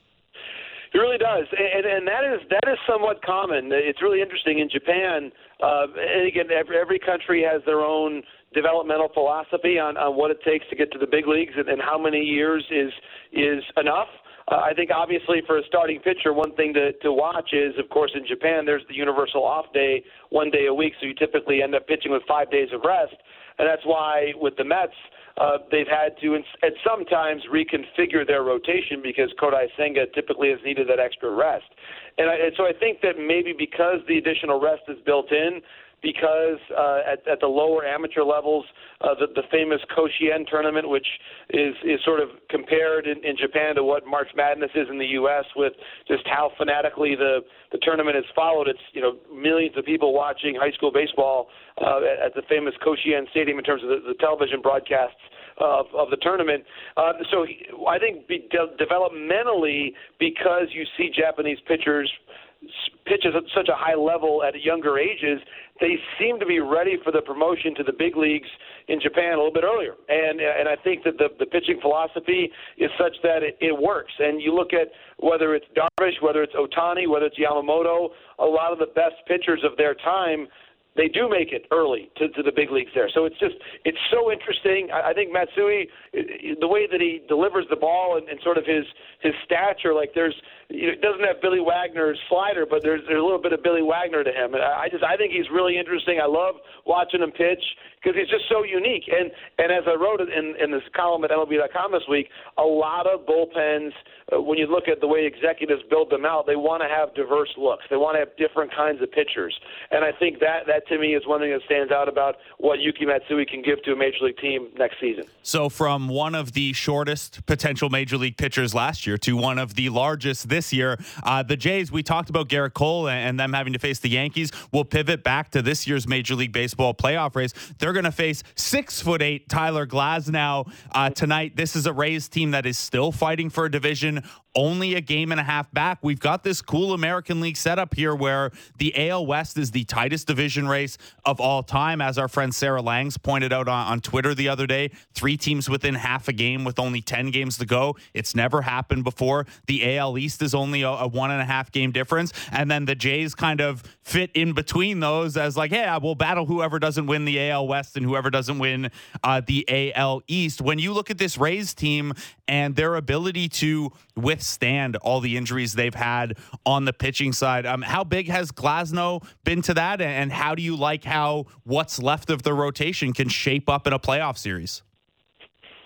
It really does, and that is somewhat common. It's really interesting in Japan. And again, every country has their own developmental philosophy on what it takes to get to the big leagues and how many years is enough. I think obviously for a starting pitcher, one thing to watch is, of course, in Japan there's the universal off day, 1 day a week, so you typically end up pitching with 5 days of rest, and that's why with the Mets. They've had to, at some times, reconfigure their rotation because Kodai Senga typically has needed that extra rest. And so I think that maybe because the additional rest is built in, because at the lower amateur levels, the famous Koshien tournament, which is sort of compared in Japan to what March Madness is in the U.S. with just how fanatically the tournament is followed. It's millions of people watching high school baseball at the famous Koshien Stadium in terms of the television broadcasts of the tournament. So I think developmentally, because you see Japanese pitchers pitch at such a high level at younger ages, they seem to be ready for the promotion to the big leagues in Japan a little bit earlier. And I think that the pitching philosophy is such that it works. And you look at whether it's Darvish, whether it's Ohtani, whether it's Yamamoto, a lot of the best pitchers of their time, they do make it early to the big leagues there. So it's so interesting. I think Matsui, the way that he delivers the ball and sort of his stature, like it doesn't have Billy Wagner's slider, but there's a little bit of Billy Wagner to him. And I think he's really interesting. I love watching him pitch because he's just so unique. And as I wrote in this column at MLB.com this week, a lot of bullpens, when you look at the way executives build them out, they want to have diverse looks. They want to have different kinds of pitchers. And I think that to me is one thing that stands out about what Yuki Matsui can give to a Major League team next season. So from one of the shortest potential Major League pitchers last year to one of the largest this year, the Jays, we talked about Garrett Cole and them having to face the Yankees. We'll pivot back to this year's Major League Baseball playoff race. They're going to face 6'8" Tyler Glasnow tonight. This is a Rays team that is still fighting for a division, only a game and a half back. We've got this cool American League setup here where the AL West is the tightest division race of all time. As our friend Sarah Langs pointed out on Twitter the other day, 3 teams within half a game with only 10 games to go. It's never happened before. The AL East is only a 1.5 game difference. And then the Jays kind of fit in between those as like, yeah, we'll battle whoever doesn't win the AL West and whoever doesn't win the AL East. When you look at this Rays team and their ability to withstand all the injuries they've had on the pitching side, how big has Glasnow been to that? And how do you like how what's left of the rotation can shape up in a playoff series?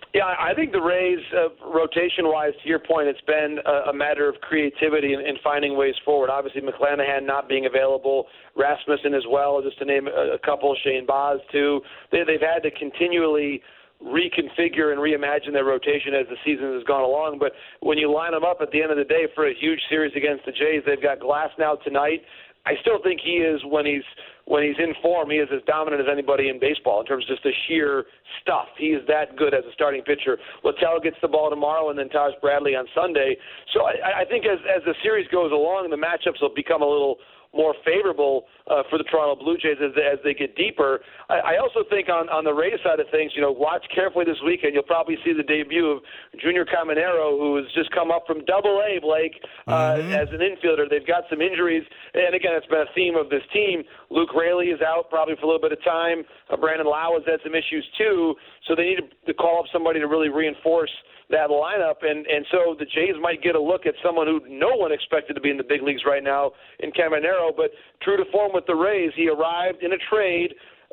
Yeah, I think the Rays, rotation-wise, to your point, it's been a matter of creativity in finding ways forward. Obviously, McClanahan not being available, Rasmussen as well, just to name a couple, Shane Baz too. They've had to continually reconfigure and reimagine their rotation as the season has gone along. But when you line them up at the end of the day for a huge series against the Jays, they've got Glasnow tonight. I still think he is, when he's in form, he is as dominant as anybody in baseball in terms of just the sheer stuff. He is that good as a starting pitcher. Littell gets the ball tomorrow, and then Taj Bradley on Sunday. So I think as the series goes along, the matchups will become a little more favorable for the Toronto Blue Jays as they get deeper. I also think on the Rays side of things, watch carefully this weekend. You'll probably see the debut of Junior Caminero, who has just come up from Double-A, Blake, as an infielder. They've got some injuries, and again, it's been a theme of this team. Luke Raley is out probably for a little bit of time. Brandon Lau has had some issues too, so they need to call up somebody to really reinforce that lineup, and so the Jays might get a look at someone who no one expected to be in the big leagues right now in Caminero, but true to form with the Rays, he arrived in a trade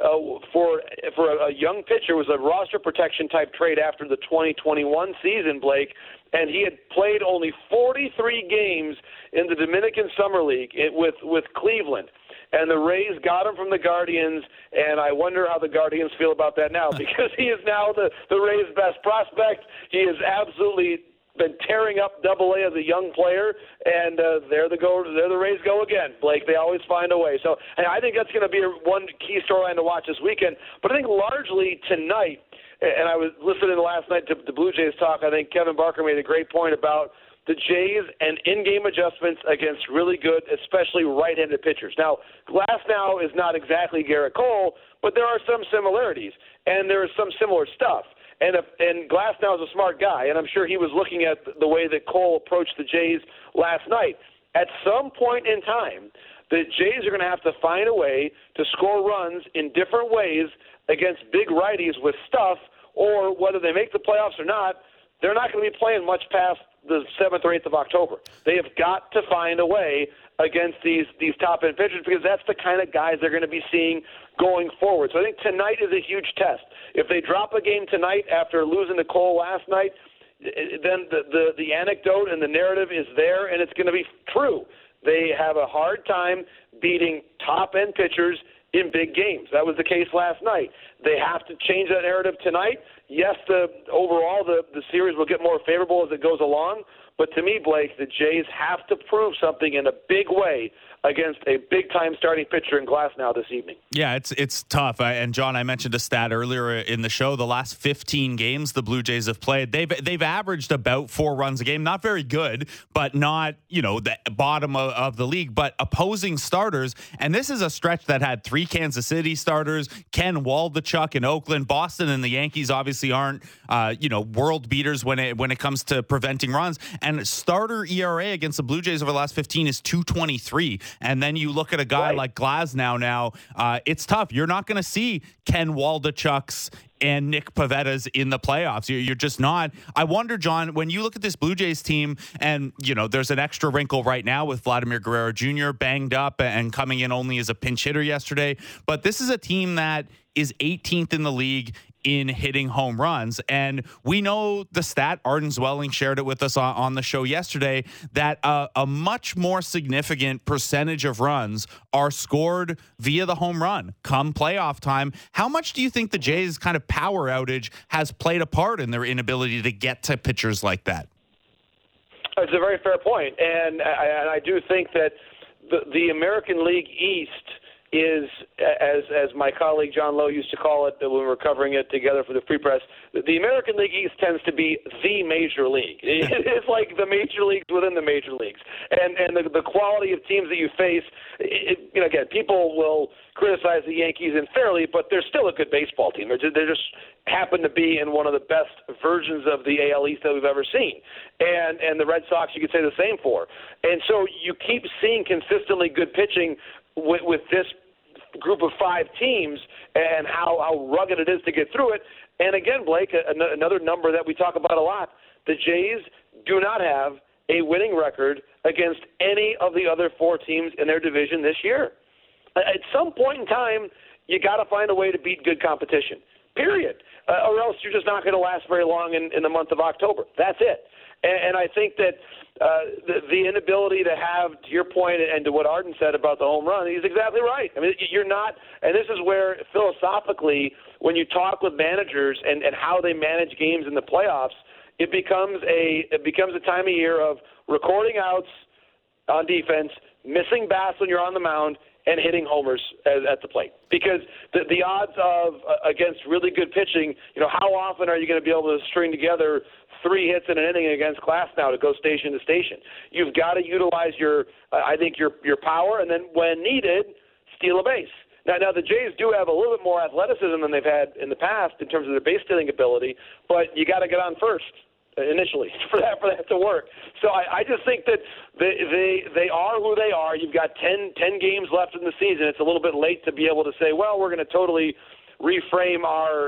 for a young pitcher. It was a roster protection type trade after the 2021 season, Blake, and he had played only 43 games in the Dominican Summer League with Cleveland. And the Rays got him from the Guardians, and I wonder how the Guardians feel about that now, because he is now the Rays' best prospect. He has absolutely been tearing up Double-A as a young player, and there the Rays go again, Blake. They always find a way. So I think that's going to be one key storyline to watch this weekend. But I think largely tonight, and I was listening last night to the Blue Jays talk, I think Kevin Barker made a great point about the Jays and in-game adjustments against really good, especially right-handed pitchers. Now, Glasnow is not exactly Garrett Cole, but there are some similarities, and there is some similar stuff. And Glasnow is a smart guy, and I'm sure he was looking at the way that Cole approached the Jays last night. At some point in time, the Jays are going to have to find a way to score runs in different ways against big righties with stuff, or whether they make the playoffs or not, they're not going to be playing much past the 7th or 8th of October. They have got to find a way against these top-end pitchers, because that's the kind of guys they're going to be seeing going forward. So I think tonight is a huge test. If they drop a game tonight after losing to Cole last night, then the anecdote and the narrative is there, and it's going to be true. They have a hard time beating top-end pitchers in big games. That was the case last night. They have to change that narrative tonight. Yes, overall the series will get more favorable as it goes along, but to me, Blake, the Jays have to prove something in a big way against a big-time starting pitcher in Glasnow this evening. Yeah, it's tough. And John, I mentioned a stat earlier in the show. The last 15 games the Blue Jays have played, they've averaged about 4 runs a game. Not very good, but not the bottom of the league. But opposing starters, and this is a stretch that had 3 Kansas City starters, Ken Waldichuk in Oakland, Boston, and the Yankees obviously aren't world beaters when it comes to preventing runs. And starter ERA against the Blue Jays over the last 15 is 2.23. And then you look at a guy like Glasnow now, it's tough. You're not going to see Ken Waldichuk's and Nick Pavetta's in the playoffs. You're just not. I wonder, John, when you look at this Blue Jays team, and, there's an extra wrinkle right now with Vladimir Guerrero Jr. banged up and coming in only as a pinch hitter yesterday. But this is a team that is 18th in the league in hitting home runs. And we know the stat, Arden Zwelling shared it with us on the show yesterday, that a much more significant percentage of runs are scored via the home run come playoff time. How much do you think the Jays' kind of power outage has played a part in their inability to get to pitchers like that? It's a very fair point. And I do think that the American League East is, as my colleague John Lowe used to call it when we were covering it together for the Free Press, the American League East tends to be the major league. It's like the major leagues within the major leagues. And the quality of teams that you face, again, people will criticize the Yankees unfairly, but they're still a good baseball team. They just happen to be in one of the best versions of the AL East that we've ever seen. And the Red Sox, you could say the same for. And so you keep seeing consistently good pitching with this group of 5 teams and how rugged it is to get through it. And again, Blake, another number that we talk about a lot, the Jays do not have a winning record against any of the other 4 teams in their division this year. At some point in time, you got to find a way to beat good competition. period. Or else you're just not going to last very long in the month of October. That's it. And I think that the inability to have, to your point and to what Arden said about the home run, he's exactly right. I mean, you're not, and this is where philosophically, when you talk with managers and how they manage games in the playoffs, it becomes a time of year of recording outs on defense, missing bats when you're on the mound, and hitting homers at the plate. Because the odds of against really good pitching, how often are you going to be able to string together 3 hits in an inning against Glasnow to go station to station? You've got to utilize your power, and then when needed, steal a base. Now the Jays do have a little bit more athleticism than they've had in the past in terms of their base stealing ability, but you got to get on first initially for that to work. So I just think that they are who they are. You've got 10 games left in the season. It's a little bit late to be able to say, well, we're going to totally reframe our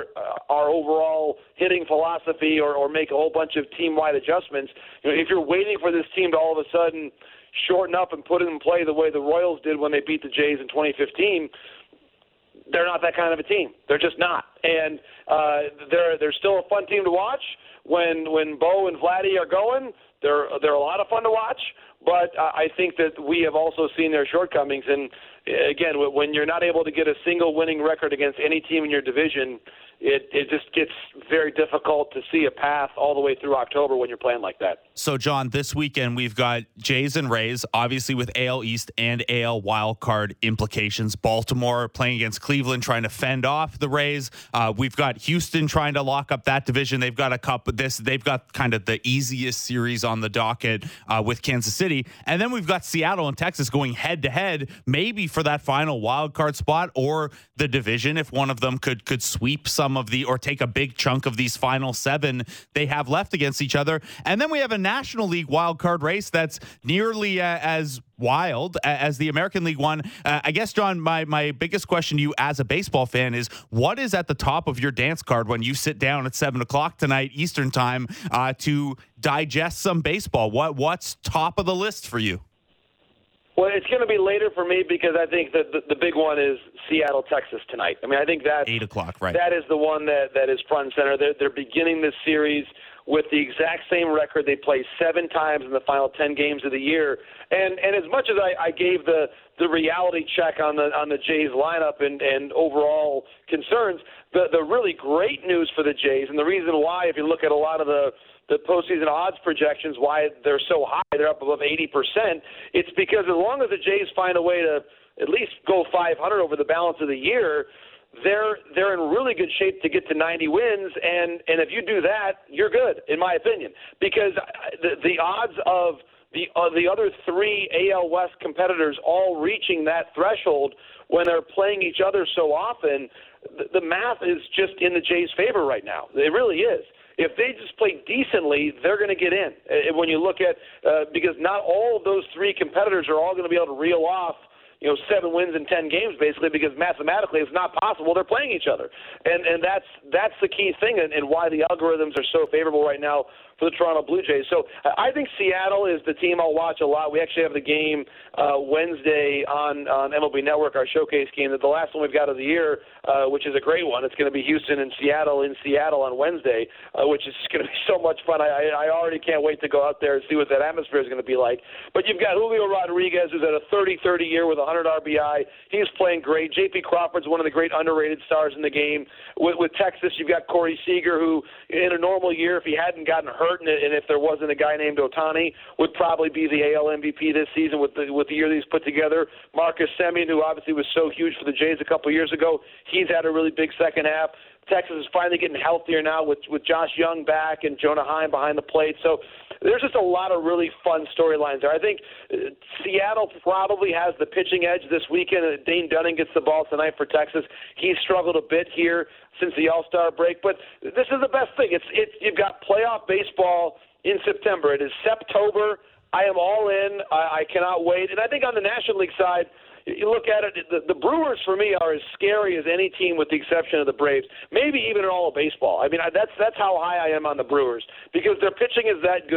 overall hitting philosophy or make a whole bunch of team-wide adjustments. If you're waiting for this team to all of a sudden shorten up and put it in play the way the Royals did when they beat the Jays in 2015, they're not that kind of a team. They're just not. And they're still a fun team to watch. When Bo and Vladdy are going, they're a lot of fun to watch. But I think that we have also seen their shortcomings. And, again, when you're not able to get a single winning record against any team in your division, it just gets very difficult to see a path all the way through October when you're playing like that. So, John, this weekend we've got Jays and Rays, obviously with AL East and AL wildcard implications. Baltimore playing against Cleveland, trying to fend off the Rays. We've got Houston trying to lock up that division. They've got a cup of this. They've got kind of the easiest series on the docket with Kansas City. And then we've got Seattle and Texas going head to head, maybe for that final wildcard spot or the division if one of them could sweep some of the or take a big chunk of these final 7 they have left against each other. And then we have a National League wildcard race that's nearly as wild as the American League one. I guess, John, my biggest question to you as a baseball fan is, what is at the top of your dance card when you sit down at 7:00 tonight Eastern time to digest some baseball? What's top of the list for you? Well, it's going to be later for me because I think that the big one is Seattle, Texas tonight. I mean, I think that's 8:00, right? That is the one that is front and center. They're beginning this series with the exact same record. They play 7 times in the final 10 games of the year. And as much as I gave the reality check on the Jays lineup and overall concerns, the really great news for the Jays, and the reason why, if you look at a lot of the postseason odds projections, why they're so high, they're up above 80%, it's because as long as the Jays find a way to at least go 500 over the balance of the year, they're in really good shape to get to 90 wins, and if you do that, you're good, in my opinion, because the odds of the other 3 AL West competitors all reaching that threshold when they're playing each other so often, the math is just in the Jays' favor right now. It really is. If they just play decently, they're going to get in. When you look at because not all of those 3 competitors are all going to be able to reel off 7 wins in 10 games, basically, because mathematically it's not possible. They're playing each other. And that's the key thing and why the algorithms are so favorable right now for the Toronto Blue Jays. So I think Seattle is the team I'll watch a lot. We actually have the game Wednesday on MLB Network, our showcase game, the last one we've got of the year, which is a great one. It's going to be Houston and Seattle in Seattle on Wednesday, which is going to be so much fun. I already can't wait to go out there and see what that atmosphere is going to be like. But you've got Julio Rodriguez, who's at a 30-30 year with 100 RBI. He's playing great. J.P. Crawford's one of the great underrated stars in the game. With Texas, you've got Corey Seager, who in a normal year, if he hadn't gotten hurt and if there wasn't a guy named Ohtani, would probably be the AL MVP this season with the year that he's put together. Marcus Semien, who obviously was so huge for the Jays a couple years ago, he's had a really big second half. Texas is finally getting healthier now with Josh Young back and Jonah Heim behind the plate. So there's just a lot of really fun storylines there. I think Seattle probably has the pitching edge this weekend. Dane Dunning gets the ball tonight for Texas. He's struggled a bit here since the All-Star break, but this is the best thing. You've got playoff baseball in September. It is Septober. I am all in. I cannot wait. And I think on the National League side, you look at it, the Brewers for me are as scary as any team with the exception of the Braves, maybe even in all of baseball. I mean, that's how high I am on the Brewers because their pitching is that good.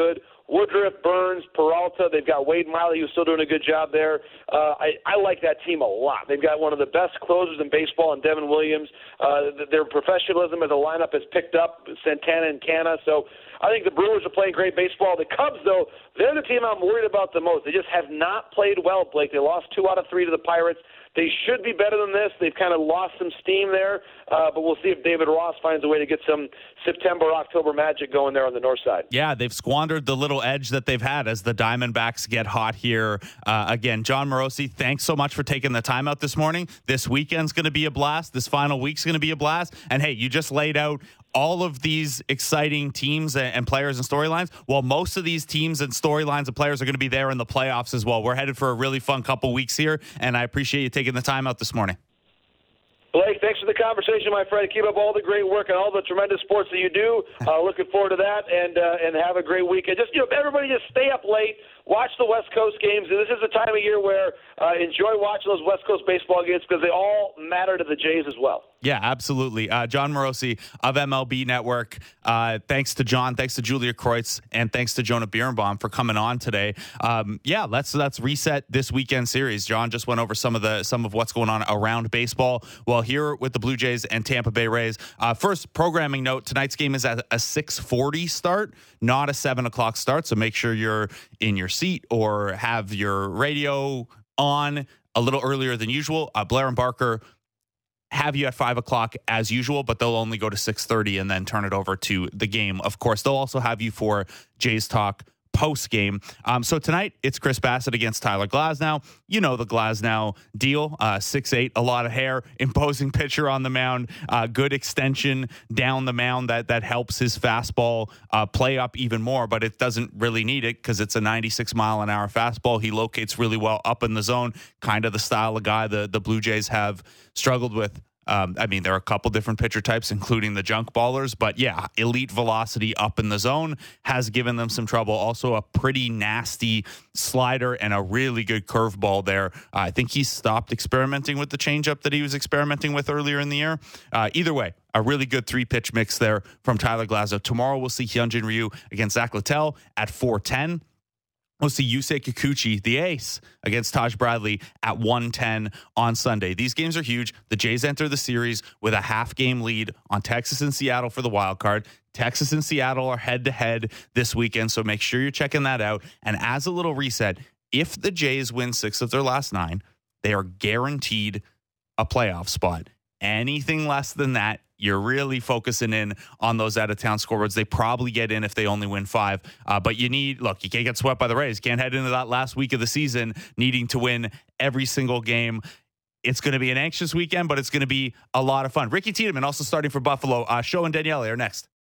Woodruff, Burns, Peralta. They've got Wade Miley, who's still doing a good job there. I like that team a lot. They've got one of the best closers in baseball in Devin Williams. Their professionalism as a lineup has picked up, Santana and Canna. So I think the Brewers are playing great baseball. The Cubs, though, they're the team I'm worried about the most. They just have not played well, Blake. They lost 2 out of 3 to the Pirates. They should be better than this. They've kind of lost some steam there, but we'll see if David Ross finds a way to get some September, October magic going there on the north side. Yeah, they've squandered the little edge that they've had as the Diamondbacks get hot here. Again, Jon Morosi, thanks so much for taking the time out this morning. This weekend's going to be a blast. This final week's going to be a blast. And hey, you just laid out all of these exciting teams and players and storylines. Well, most of these teams and storylines and players are going to be there in the playoffs as well. We're headed for a really fun couple weeks here, and I appreciate you taking the time out this morning. Blake, thanks for the conversation, my friend. Keep up all the great work and all the tremendous sports that you do. Looking forward to that, and have a great weekend. Just everybody, just stay up late, watch the West Coast games. This is the time of year where enjoy watching those West Coast baseball games because they all matter to the Jays as well. Yeah, absolutely. Jon Morosi of MLB Network. Thanks to John, thanks to Julia Kreutz, and thanks to Jonah Birnbaum for coming on today. Let's reset this weekend series. John just went over some of what's going on around baseball. Well, here with the Blue Jays and Tampa Bay Rays. First programming note: tonight's game is at a 6:40 start, not a 7 o'clock start. So make sure you're in your seat or have your radio on a little earlier than usual. Blair and Barker have you at 5 o'clock as usual, but they'll only go to 6:30 and then turn it over to the game. Of course, they'll also have you for Jays Talk post game. So tonight it's Chris Bassitt against Tyler Glasnow. You know the Glasnow deal, 6'8", a lot of hair, imposing pitcher on the mound, good extension down the mound that helps his fastball play up even more, but it doesn't really need it because it's a 96 mile an hour fastball. He locates really well up in the zone, kind of the style of guy the Blue Jays have struggled with. There are a couple different pitcher types, including the junk ballers, but yeah, elite velocity up in the zone has given them some trouble. Also a pretty nasty slider and a really good curveball there. I think he stopped experimenting with the changeup that he was experimenting with earlier in the year. Either way, a really good 3-pitch mix there from Tyler Glasnow. Tomorrow we'll see Hyunjin Ryu against Zach Littell at 4:10. We'll see Yusei Kikuchi, the ace, against Taj Bradley at 1:10 on Sunday. These games are huge. The Jays enter the series with a half-game lead on Texas and Seattle for the wild card. Texas and Seattle are head-to-head this weekend, so make sure you're checking that out. And as a little reset, if the Jays win 6 of their last 9, they are guaranteed a playoff spot. Anything less than that, you're really focusing in on those out-of-town scoreboards. They probably get in if they only win 5. But you can't get swept by the Rays. Can't head into that last week of the season needing to win every single game. It's going to be an anxious weekend, but it's going to be a lot of fun. Ricky Tiedemann also starting for Buffalo. Show and Danielle are next.